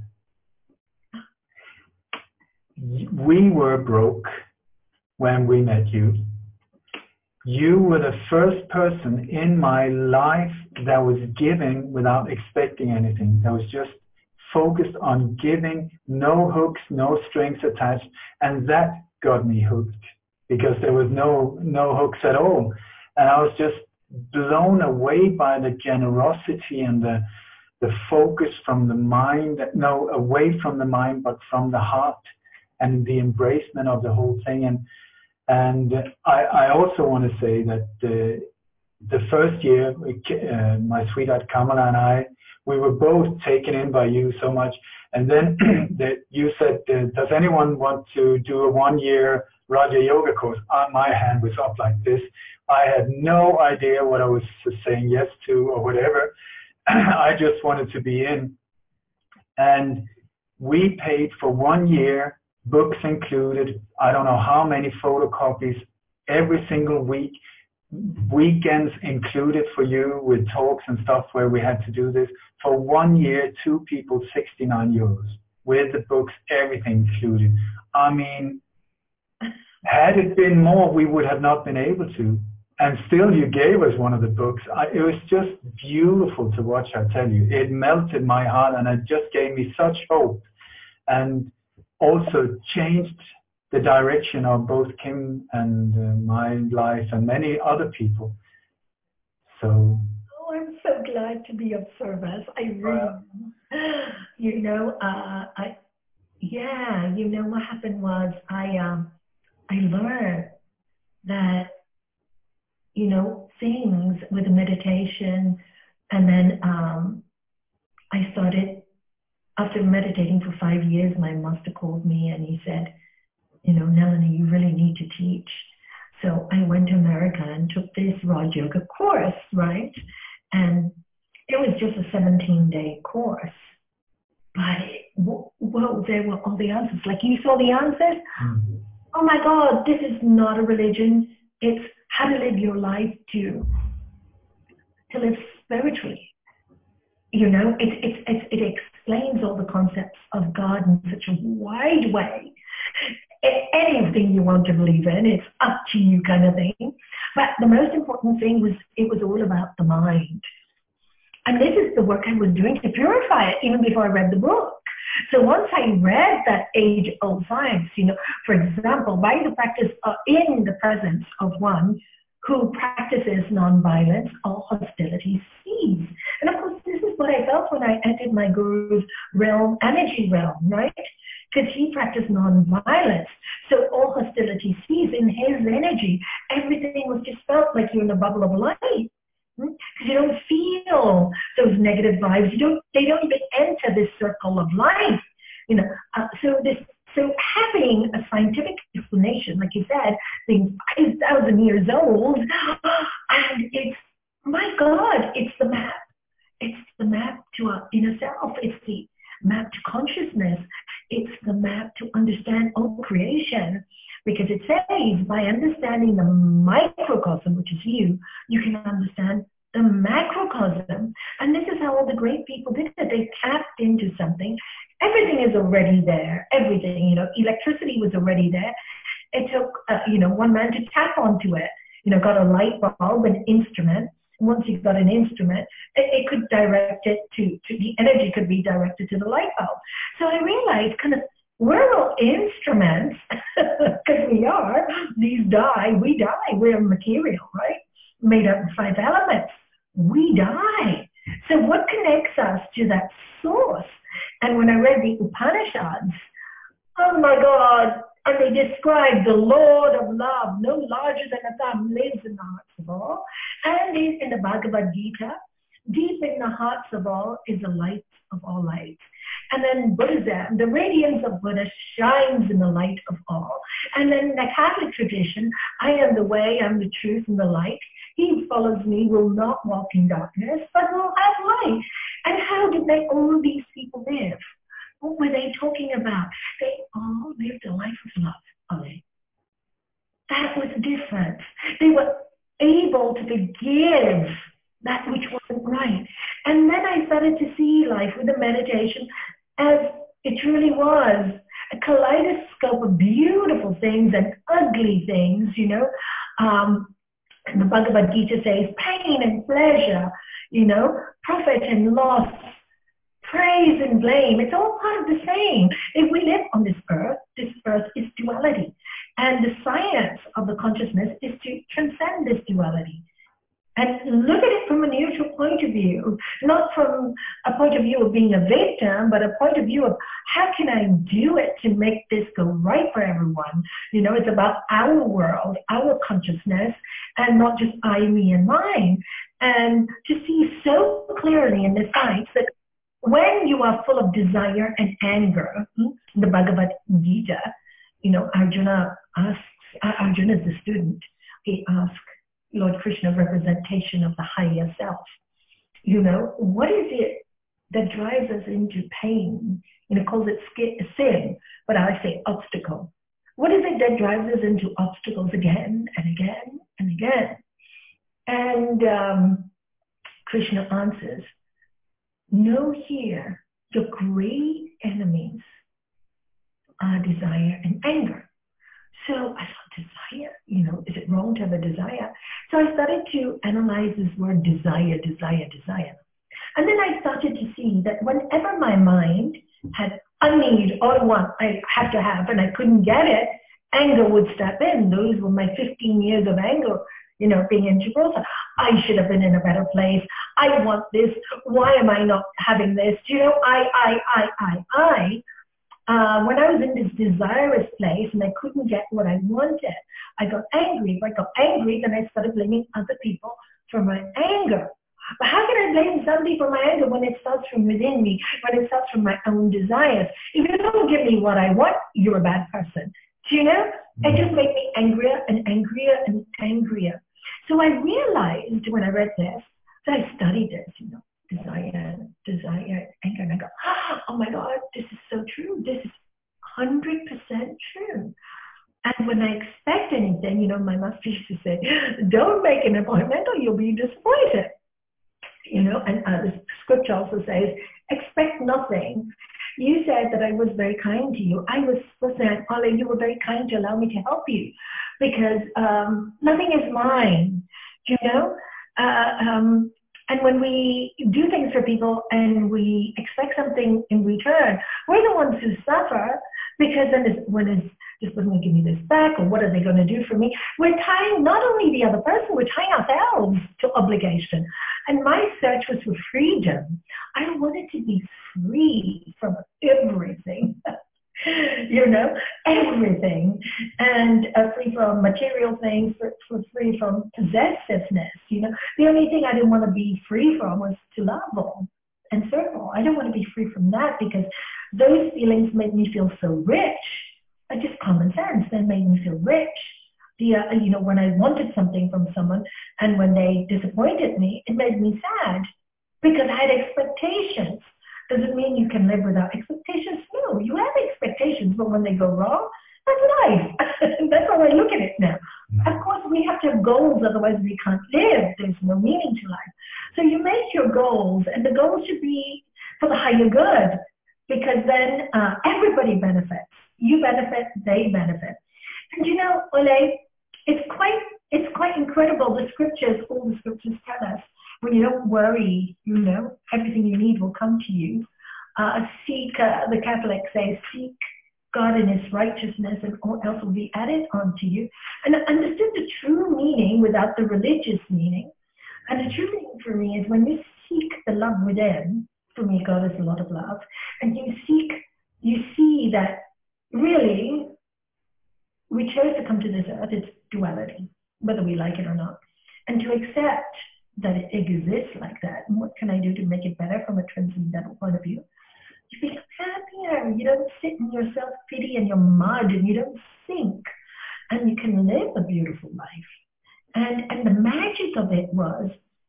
We were broke when we met you. You were the first person in my life that was giving without expecting anything. That was just focused on giving, no hooks, no strings attached. And that got me hooked because there was no, no hooks at all. And I was just blown away by the generosity and the, the focus from the mind, no, away from the mind, but from the heart, and the embracement of the whole thing. And And I, I also want to say that the, the first year, uh, my sweetheart Kamala and I, we were both taken in by you so much. And then that you said, uh, does anyone want to do a one-year Raja Yoga course? Uh, my hand was up like this. I had no idea what I was saying yes to or whatever. I just wanted to be in. And we paid for one year, books included, I don't know how many photocopies every single week, weekends included for you with talks and stuff where we had to do this. For one year, two people, sixty-nine euros with the books, everything included. I mean, had it been more, we would have not been able to. And still you gave us one of the books. I, it was just beautiful to watch, I tell you. It melted my heart and it just gave me such hope. And also changed the direction of both Kim and uh, my life and many other people. So. Oh, I'm so glad to be of service. I really, uh, you know, uh, I, yeah, you know, what happened was I, um, I learned that, you know, things with meditation, and then um, I started, after meditating for five years, my master called me and he said, you know, Nalini, you really need to teach. So I went to America and took this Raj Yoga course, right? And it was just a seventeen-day course. But, it, whoa, there were all the answers. Like, you saw the answers? Mm-hmm. Oh my God, this is not a religion. It's how to live your life to, to live spiritually. You know, it, it, it, it explains all the concepts of God in such a wide way. Anything you want to believe in, it's up to you kind of thing. But the most important thing was it was all about the mind. And this is the work I was doing to purify it even before I read the book. So once I read that age-old science, you know, for example, by the practice uh, in the presence of one who practices nonviolence, all hostility cease. And of course, this is what I felt when I entered my guru's realm, energy realm, right? Because he practiced non-violence. So all hostility cease in his energy. Everything was just felt like you're in a bubble of light. Because you don't feel those negative vibes. You don't. They don't even enter this circle of life. You know. Uh, so this. So having a scientific explanation, like you said, being five thousand years old, and it's my God, it's the map. It's the map to our inner self. It's the map to consciousness. It's the map to understand all creation, because it says by understanding the microcosm, which is you, you can understand the macrocosm. And this is how all the great people did it. They tapped into something. Everything is already there. Everything, you know, electricity was already there. It took, uh, you know, one man to tap onto it. You know, got a light bulb, an instrument. Once you've got an instrument, it, it could direct it to, to the energy could be directed to the light bulb. So I realized kind of we're all instruments, because we are. These die, we die. We're material, right? Made up of five elements. We die. So what connects us to that source? And when I read the Upanishads, oh my God, and they describe the Lord of love, no larger than a thumb, lives in the hearts of all. And in the Bhagavad Gita, deep in the hearts of all is the light of all lights. And then Buddhism, the radiance of Buddha shines in the light of all. And then the Catholic tradition, I am the way, I'm the truth and the light. He who follows me will not walk in darkness, but will have light. And how did they, all these people live? What were they talking about? They all lived a life of love, Ollie. That was different. They were able to forgive that which wasn't right. And then I started to see life with the meditation as it truly was, a kaleidoscope of beautiful things and ugly things, you know. Um, and the Bhagavad Gita says pain and pleasure, you know, profit and loss, praise and blame. It's all part of the same. If we live on this earth, this earth is duality. And the science of the consciousness is to transcend this duality. And look at it from a neutral point of view, not from a point of view of being a victim, but a point of view of how can I do it to make this go right for everyone? You know, it's about our world, our consciousness, and not just I, me, and mine. and to see so clearly in the science that when you are full of desire and anger, the Bhagavad Gita, you know, Arjuna asks, Arjuna is the student, he asks Lord Krishna representation of the higher self. You know, what is it that drives us into pain? You know, calls it sin, but I say obstacle. What is it that drives us into obstacles again and again and again? And um, Krishna answers, know here, your great enemies are desire and anger. So I thought, desire, you know, is it wrong to have a desire? So I started to analyze this word desire, desire, desire. And then I started to see that whenever my mind had a need or a want I had to have and I couldn't get it, anger would step in. Those were my fifteen years of anger, you know, being integral. I should have been in a better place. I want this. Why am I not having this? You know, I, I, I, I, I. Uh, when I was in this desirous place and I couldn't get what I wanted, I got angry. If I got angry, then I started blaming other people for my anger. But how can I blame somebody for my anger when it starts from within me, when it starts from my own desires? If you don't give me what I want, you're a bad person. Do you know? It just made me angrier and angrier and angrier. So I realized when I read this, that I studied this, you know, desire, desire, anger, and I go, oh my God, this is so true. This is one hundred percent true. And when I expect anything, you know, my master used to say, don't make an appointment or you'll be disappointed. You know, and uh, the scripture also says, expect nothing. You said that I was very kind to you. I was supposed to say, Ollie, you were very kind to allow me to help you because um, nothing is mine, you know? Uh, um, and when we do things for people and we expect something in return, we're the ones who suffer because then it's, when is this person going to give me this back or what are they going to do for me? We're tying not only the other person, we're tying ourselves to obligation. And my search was for freedom. I wanted to be free from everything, you know, everything. And uh, free from material things, for, for free from possessiveness, you know. The only thing I didn't want to be free from was to love all and serve all. I didn't want to be free from that because those feelings made me feel so rich. Uh, just common sense, they made me feel rich. The, uh, you know, when I wanted something from someone and when they disappointed me, it made me sad because I had expectations. Does it mean you can live without expectations? No, you have expectations, but when they go wrong, that's life. That's how I look at it now. Of course, we have to have goals, otherwise we can't live. There's no meaning to life. So you make your goals, and the goals should be for the higher good because then uh, everybody benefits. You benefit, they benefit. And you know, Ole, it's quite it's quite incredible. The scriptures, all the scriptures tell us, when you don't worry, you know, everything you need will come to you. Uh, seek, uh, the Catholic says, seek God in his righteousness and all else will be added onto you. And I understood the true meaning without the religious meaning. And the true meaning for me is when you seek the love within, for me, God is a lot of love, and you seek, you see that really, we chose to come to this earth, it's duality, whether we like it or not. And to accept that it exists like that, and what can I do to make it better from a transcendental point of view? You feel happier, you don't sit in your self-pity and your mud, and you don't sink, and you can live a beautiful life. And, and the magic of it was,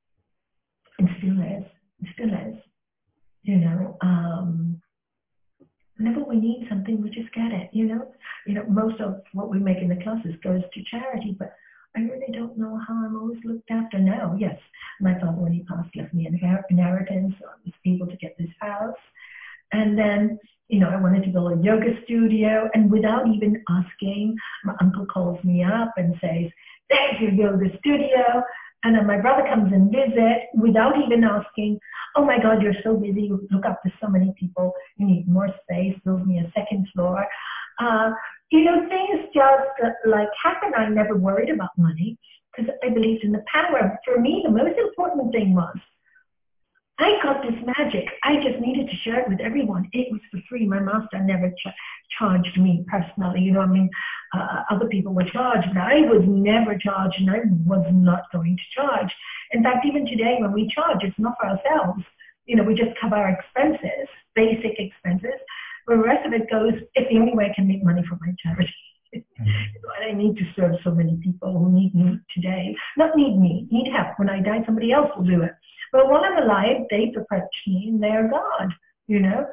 and still is, and still is, you know, um, whenever we need something, we just get it, you know. You know, most of what we make in the classes goes to charity, but I really don't know how I'm always looked after now. Yes, my father, when he passed, left me an inheritance, so I was able to get this house. And then, you know, I wanted to build a yoga studio, and without even asking, my uncle calls me up and says, there's your yoga studio. And then my brother comes and visits without even asking, oh my God, you're so busy, you look after so many people, you need more space, build me a second floor. Uh, you know, things just uh, like happen. I never worried about money because I believed in the power. For me, the most important thing was I got this magic. I just needed to share it with everyone. It was for free. My master never ch- charged me personally. You know, I mean, uh, other people were charged, but I was never charged, and I was not going to charge. In fact, even today, when we charge, it's not for ourselves. You know, we just cover our expenses, basic expenses. The rest of it goes, it's the only way I can make money for my charity. And I need to serve so many people who need me today. Not need me, need help. When I die, somebody else will do it. But while I'm alive, they perpetuate me and they are God, you know.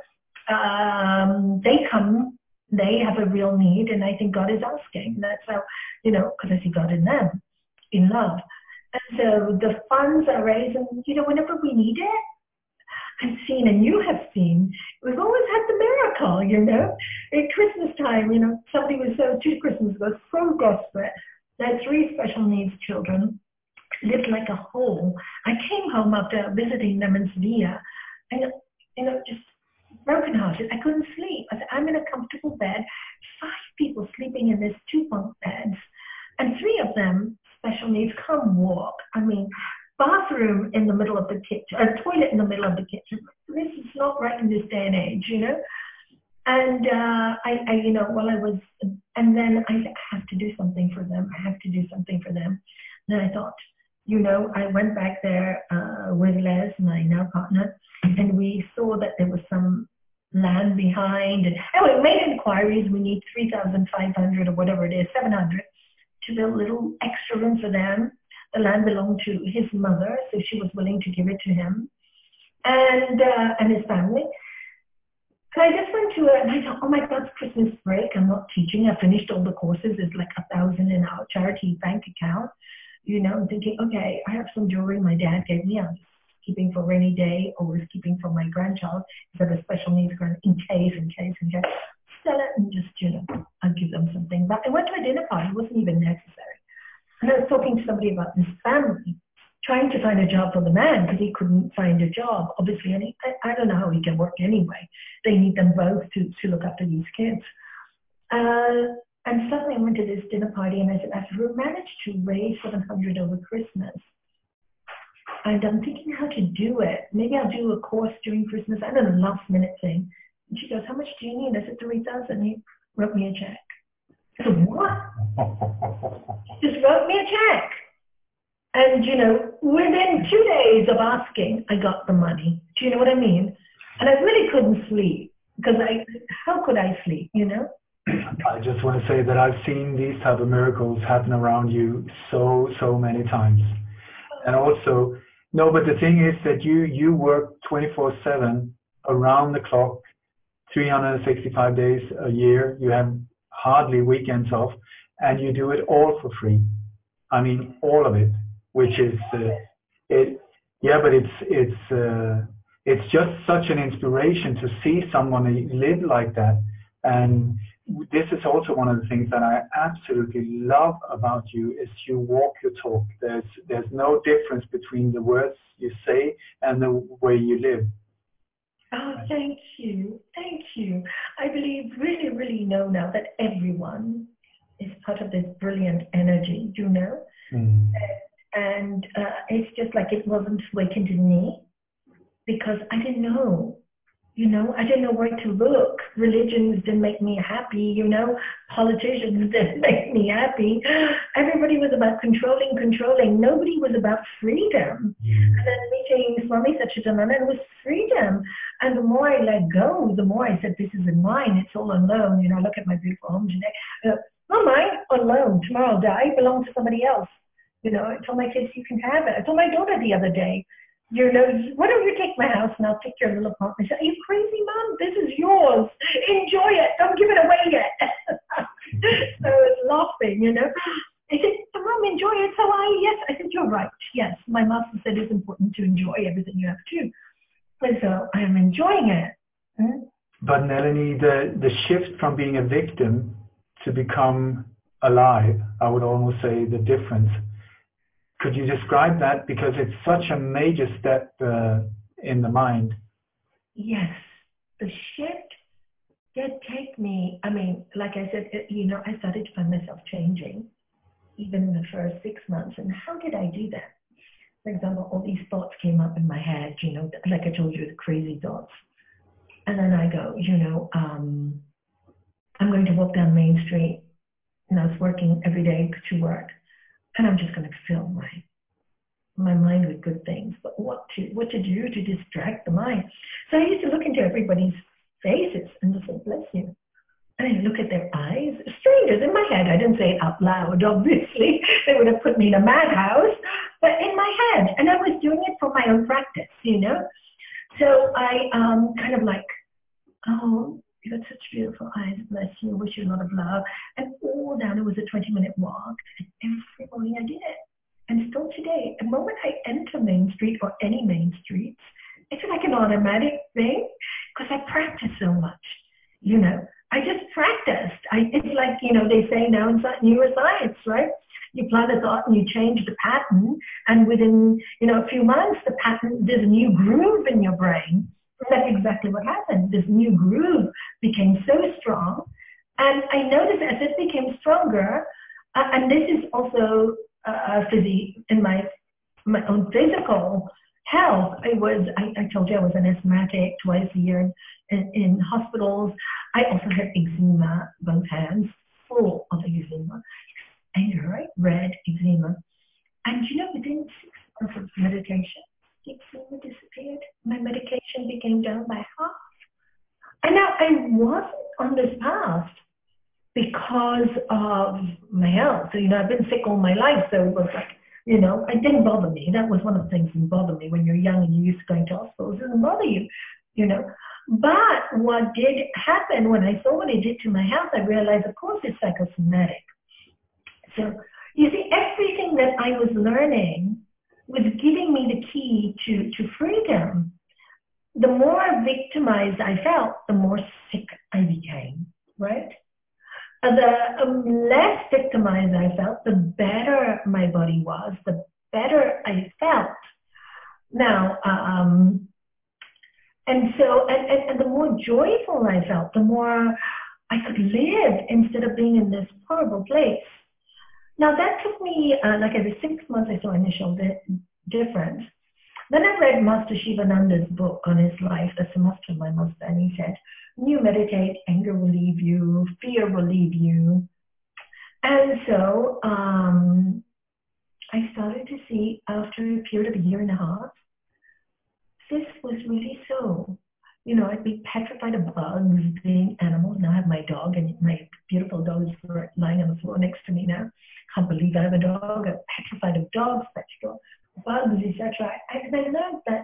Um, they come, they have a real need, and I think God is asking. That's how, you know, because I see God in them, in love. And so the funds are raised, and, you know, whenever we need it, I've seen, and you have seen, we've always had the miracle, you know. At Christmas time, you know, somebody was so, two Christmas ago, so desperate. They had three special needs children, lived like a hole. I came home after visiting them in Sevilla, and, you know, just brokenhearted. I couldn't sleep. I said, I'm in a comfortable bed, five people sleeping in this two bunk beds, and three of them, special needs, come walk. I mean, bathroom in the middle of the kitchen, a toilet in the middle of the kitchen. This is not right in this day and age, you know. And uh, I, I, you know, while I was, and then I have to do something for them. I have to do something for them. And I thought, you know, I went back there uh, with Les, my now partner, and we saw that there was some land behind. And anyway, we made inquiries. We need three thousand five hundred or whatever it is, seven hundred, to build a little extra room for them. The land belonged to his mother, so she was willing to give it to him and uh, and his family. And I just went to it, and I thought, oh my God, it's Christmas break. I'm not teaching. I finished all the courses. It's like a thousand in our charity bank account. You know, I'm thinking, okay, I have some jewelry my dad gave me. I'm just keeping for rainy day, always keeping for my grandchild. He's got a special needs grand in case, in case, in case. Sell it and just, you know, I'll give them something. But I went to a dinner party. It wasn't even necessary. And I was talking to somebody about this family, trying to find a job for the man because he couldn't find a job, obviously. And he, I, I don't know how he can work anyway. They need them both to, to look after these kids. Uh, and suddenly I went to this dinner party and I said, I've managed to raise seven hundred over Christmas. And I'm thinking how to do it. Maybe I'll do a course during Christmas. I don't know, last minute thing. And she goes, how much do you need? I said, three thousand. He wrote me a check. I said, what? Just wrote me a check. And, you know, within two days of asking, I got the money. Do you know what I mean? And I really couldn't sleep because I, how could I sleep, you know? I just want to say that I've seen these type of miracles happen around you so, so many times. And also, no, but the thing is that you, you work twenty-four seven around the clock, three hundred sixty-five days a year. You have hardly weekends off, and you do it all for free. I mean, all of it, which is, uh, it, yeah, but it's, it's, uh, it's just such an inspiration to see someone live like that. And this is also one of the things that I absolutely love about you is you walk your talk. There's, there's no difference between the words you say and the way you live. Oh, thank you. Thank you. I believe, really, really know now that everyone is part of this brilliant energy, you know? Mm. And uh, it's just like it wasn't wakened in me because I didn't know. You know, I didn't know where to look. Religions didn't make me happy, you know. Politicians didn't make me happy. Everybody was about controlling, controlling. Nobody was about freedom. Mm. And then meeting Swami Satchidananda, it was freedom. And the more I let go, the more I said, this isn't mine. It's all alone. You know, look at my beautiful home today. Uh, not mine, alone. Tomorrow I'll die. It belongs to somebody else. You know, I told my kids, you can have it. I told my daughter the other day, you know, why don't you take my house and I'll take your little apartment? She said, are you crazy, Mom? This is yours. Enjoy it. Don't give it away yet. So I was laughing, you know. I said, Mom, enjoy it. So I, yes. I said, you're right. Yes. My master said it's important to enjoy everything you have to. And so I am enjoying it. Hmm? But Melanie, the, the shift from being a victim to become alive, I would almost say the difference. Could you describe that? Because it's such a major step uh, in the mind. Yes. The shift did take me, I mean, like I said, it, you know, I started to find myself changing even in the first six months. And how did I do that? For example, all these thoughts came up in my head, you know, like I told you, the crazy thoughts. And then I go, you know, um, I'm going to walk down Main Street, and I was working every day to work, and I'm just going to fill my my mind with good things. But what to what to do to distract the mind? So I used to look into everybody's faces and just say, bless you. And I look at their eyes, strangers in my head. I didn't say it out loud, obviously. They would have put me in a madhouse, but in my head. And I was doing it for my own practice, you know. So I um, kind of like, oh, you got such beautiful eyes, bless you, wish you a lot of love. And all down, it was a twenty minute walk. And every morning I did it. And still today, the moment I enter Main Street or any Main Streets, it's like an automatic thing because I practice so much, you know. I just practiced. I, it's like, you know, they say now in neuroscience, right? You plant a thought and you change the pattern, and within, you know, a few months, the pattern, there's a new groove in your brain. That's exactly what happened. This new groove became so strong, and I noticed as it became stronger, uh, and this is also uh, physi- in my my own physical health. I was, I, I told you I was an asthmatic twice a year in, in, in hospitals. I also had eczema, both hands, full of eczema. Anger, right? Red eczema. And you know, within six months of meditation, the eczema disappeared. My medication became down by half. And now I wasn't on this path because of my health. So, you know, I've been sick all my life, so it was like, you know, it didn't bother me. That was one of the things that didn't bother me when you're young and you're used to going to hospitals. It doesn't bother you, you know. But what did happen when I saw what it did to my health, I realized, of course, it's psychosomatic. So, you see, everything that I was learning was giving me the key to, to freedom. The more victimized I felt, the more sick I became, right? The um, less victimized I felt, the better my body was, the better I felt. Now, um, and so, and, and, and the more joyful I felt, the more I could live instead of being in this horrible place. Now, that took me, uh, like every six months, I saw initial di- difference. Then I read Master Shivananda's book on his life, The Semester of My Master, and he said, when you meditate, anger will leave you, fear will leave you. And so um, I started to see, after a period of a year and a half, this was really so. You know, I'd be petrified of bugs, being animals. Now I have my dog, and my beautiful dog is lying on the floor next to me now. Can't believe I have a dog. I'm petrified of dogs, petrified of bugs, et cetera. And I learned that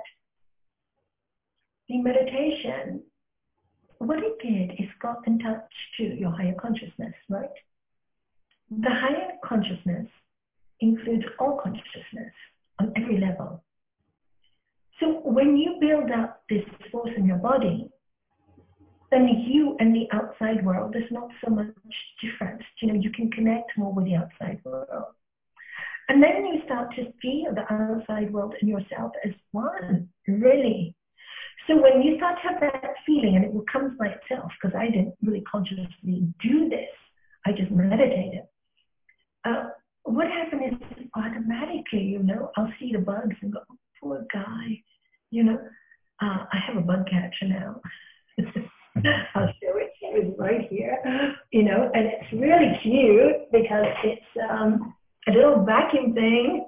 the meditation, what it did is got in touch to your higher consciousness, right? The higher consciousness includes all consciousness on every level. So when you build up this force in your body, then you and the outside world, there's not so much difference. You know, you can connect more with the outside world. And then you start to feel the outside world and yourself as one, really. So when you start to have that feeling, and it comes by itself, because I didn't really consciously do this, I just meditated. Uh, what happened is automatically, you know, I'll see the bugs and go, oh, poor guy. You know, uh, I have a bug catcher now. I'll show it to you right here. You know, and it's really cute because it's um, a little vacuum thing.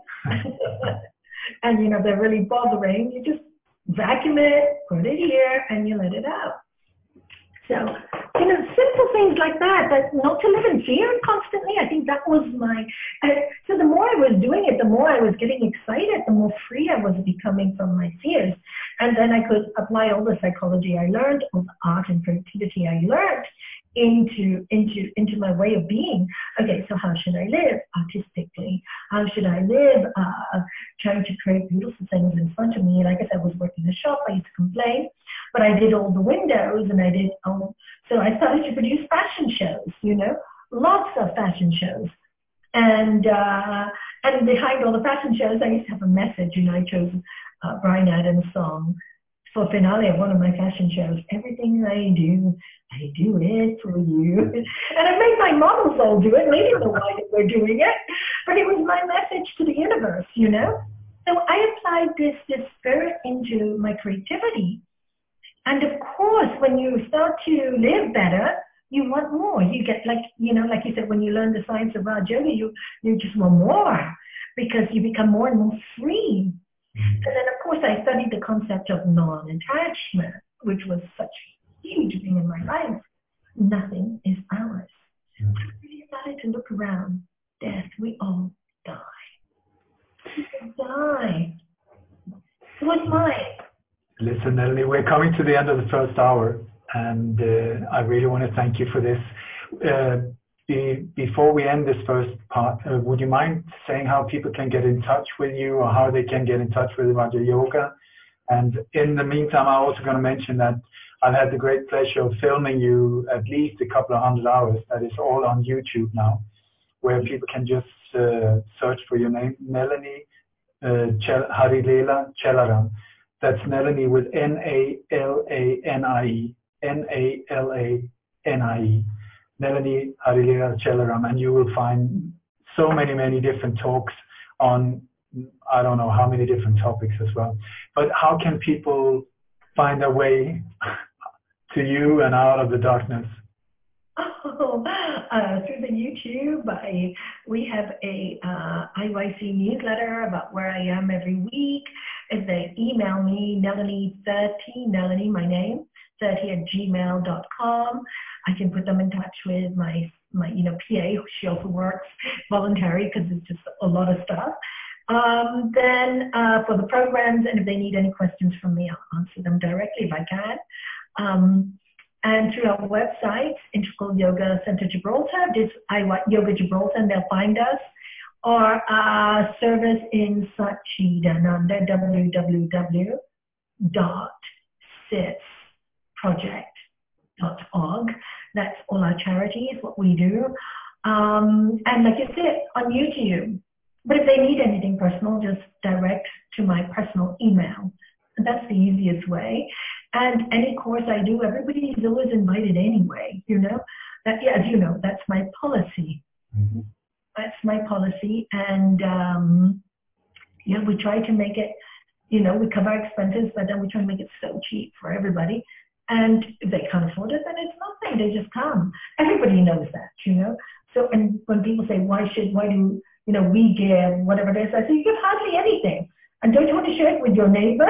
And, you know, they're really bothering. You just vacuum it, put it here, and you let it out. So, you know, simple things like that, but not to live in fear constantly. I think that was my, uh, so the more I was doing it, the more I was getting excited, the more free I was becoming from my fears. And then I could apply all the psychology I learned, all the art and creativity I learned into, into, into my way of being. Okay, so how should I live artistically? How should I live uh, trying to create beautiful things in front of me? Like I said, I was working in a shop, I used to complain, but I did all the windows and I did, um, so I started to produce fashion shows, you know, lots of fashion shows. And, uh, and behind all the fashion shows, I used to have a message, you know, I chose uh, Bryan Adams' song for finale of one of my fashion shows. Everything I do, I do it for you. And I made my models all do it. They didn't know why they were doing it, but it was my message to the universe, you know? So I applied this, this spirit into my creativity. And of course, when you start to live better, you want more. You get like, you know, like you said, when you learn the science of Raj Yoga, you, you just want more because you become more and more free. And then, of course, I studied the concept of non-attachment, which was such a huge thing in my life. Nothing is ours. I really started to look around. Death, we all die. We die. What's mine? Listen, Melanie, we're coming to the end of the first hour, and uh, I really want to thank you for this. Uh, be, before we end this first part, uh, would you mind saying how people can get in touch with you or how they can get in touch with Raja Yoga? And in the meantime, I'm also going to mention that I've had the great pleasure of filming you at least a couple of hundred hours. That is all on YouTube now, where people can just uh, search for your name, Melanie uh, Chel- Harilela Chelaram. That's Melanie with N A L A N I E, N A L A N I E, Melanie Harilela Chelaram, and you will find so many, many different talks on, I don't know how many different topics as well. But how can people find their way to you and out of the darkness? Oh, uh, through the YouTube, I, we have a uh, I Y C newsletter about where I am every week. If they email me, Melanie thirty, Melanie, my name, thirty at gmail dot com, I can put them in touch with my, my you know, P A. She also works voluntary because it's just a lot of stuff. Um, then uh, for the programs, and if they need any questions from me, I'll answer them directly if I can. Um, and through our website, Integral Yoga Center Gibraltar, this I Y Yoga Gibraltar, and they'll find us. Or our service in Satchidananda, w w w dot sis project dot org. That's all our charities, what we do. Um, and like you said, on YouTube. But if they need anything personal, just direct to my personal email. And that's the easiest way. And any course I do, everybody is always invited anyway, you know. That, yeah, as you know, that's my policy. Mm-hmm. That's my policy. And, um, yeah, we try to make it, you know, we cover expenses, but then we try to make it so cheap for everybody. And if they can't afford it, then it's nothing. They just come. Everybody knows that, you know. So, and when people say, why should, why do, you know, we give, whatever it is, I say, you give hardly anything. And don't you want to share it with your neighbor?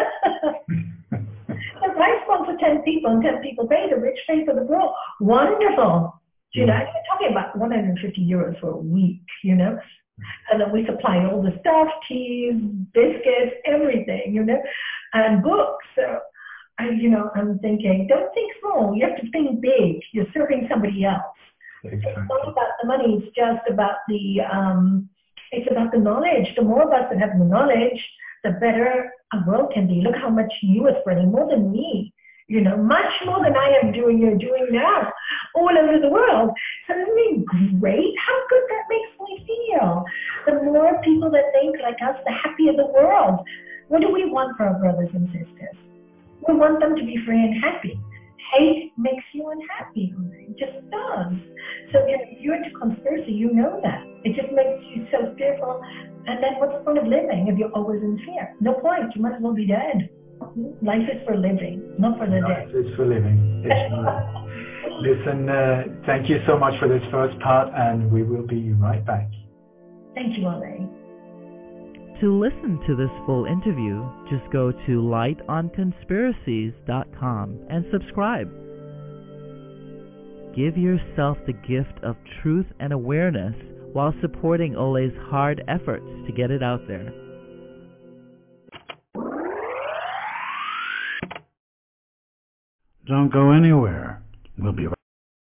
If I sponsor ten people and ten people pay, the rich pay for the poor. Wonderful. You know, you're talking about one hundred fifty euros for a week, you know. And then we supply all the stuff, teas, biscuits, everything, you know, and books. So, I, you know, I'm thinking, don't think small. You have to think big. You're serving somebody else. Exactly. It's not about the money. It's just about the, um, it's about the knowledge. The more of us that have the knowledge, the better a world can be. Look how much you are spreading, more than me. You know, much more than I am doing, you're doing now, all over the world. So isn't it great? How good that makes me feel. The more people that think like us, the happier the world. What do we want for our brothers and sisters? We want them to be free and happy. Hate makes you unhappy. It just does. So you know, if you're into conspiracy, you know that. It just makes you so fearful. And then what's the point of living if you're always in fear? No point. You might as well be dead. Life is for living, not for the Life dead. Life is for living. It's for living. Listen, uh, thank you so much for this first part, and we will be right back. Thank you, Ale. To listen to this full interview, just go to light on conspiracies dot com and subscribe. Give yourself the gift of truth and awareness while supporting Ole's hard efforts to get it out there. Don't go anywhere. We'll be right back.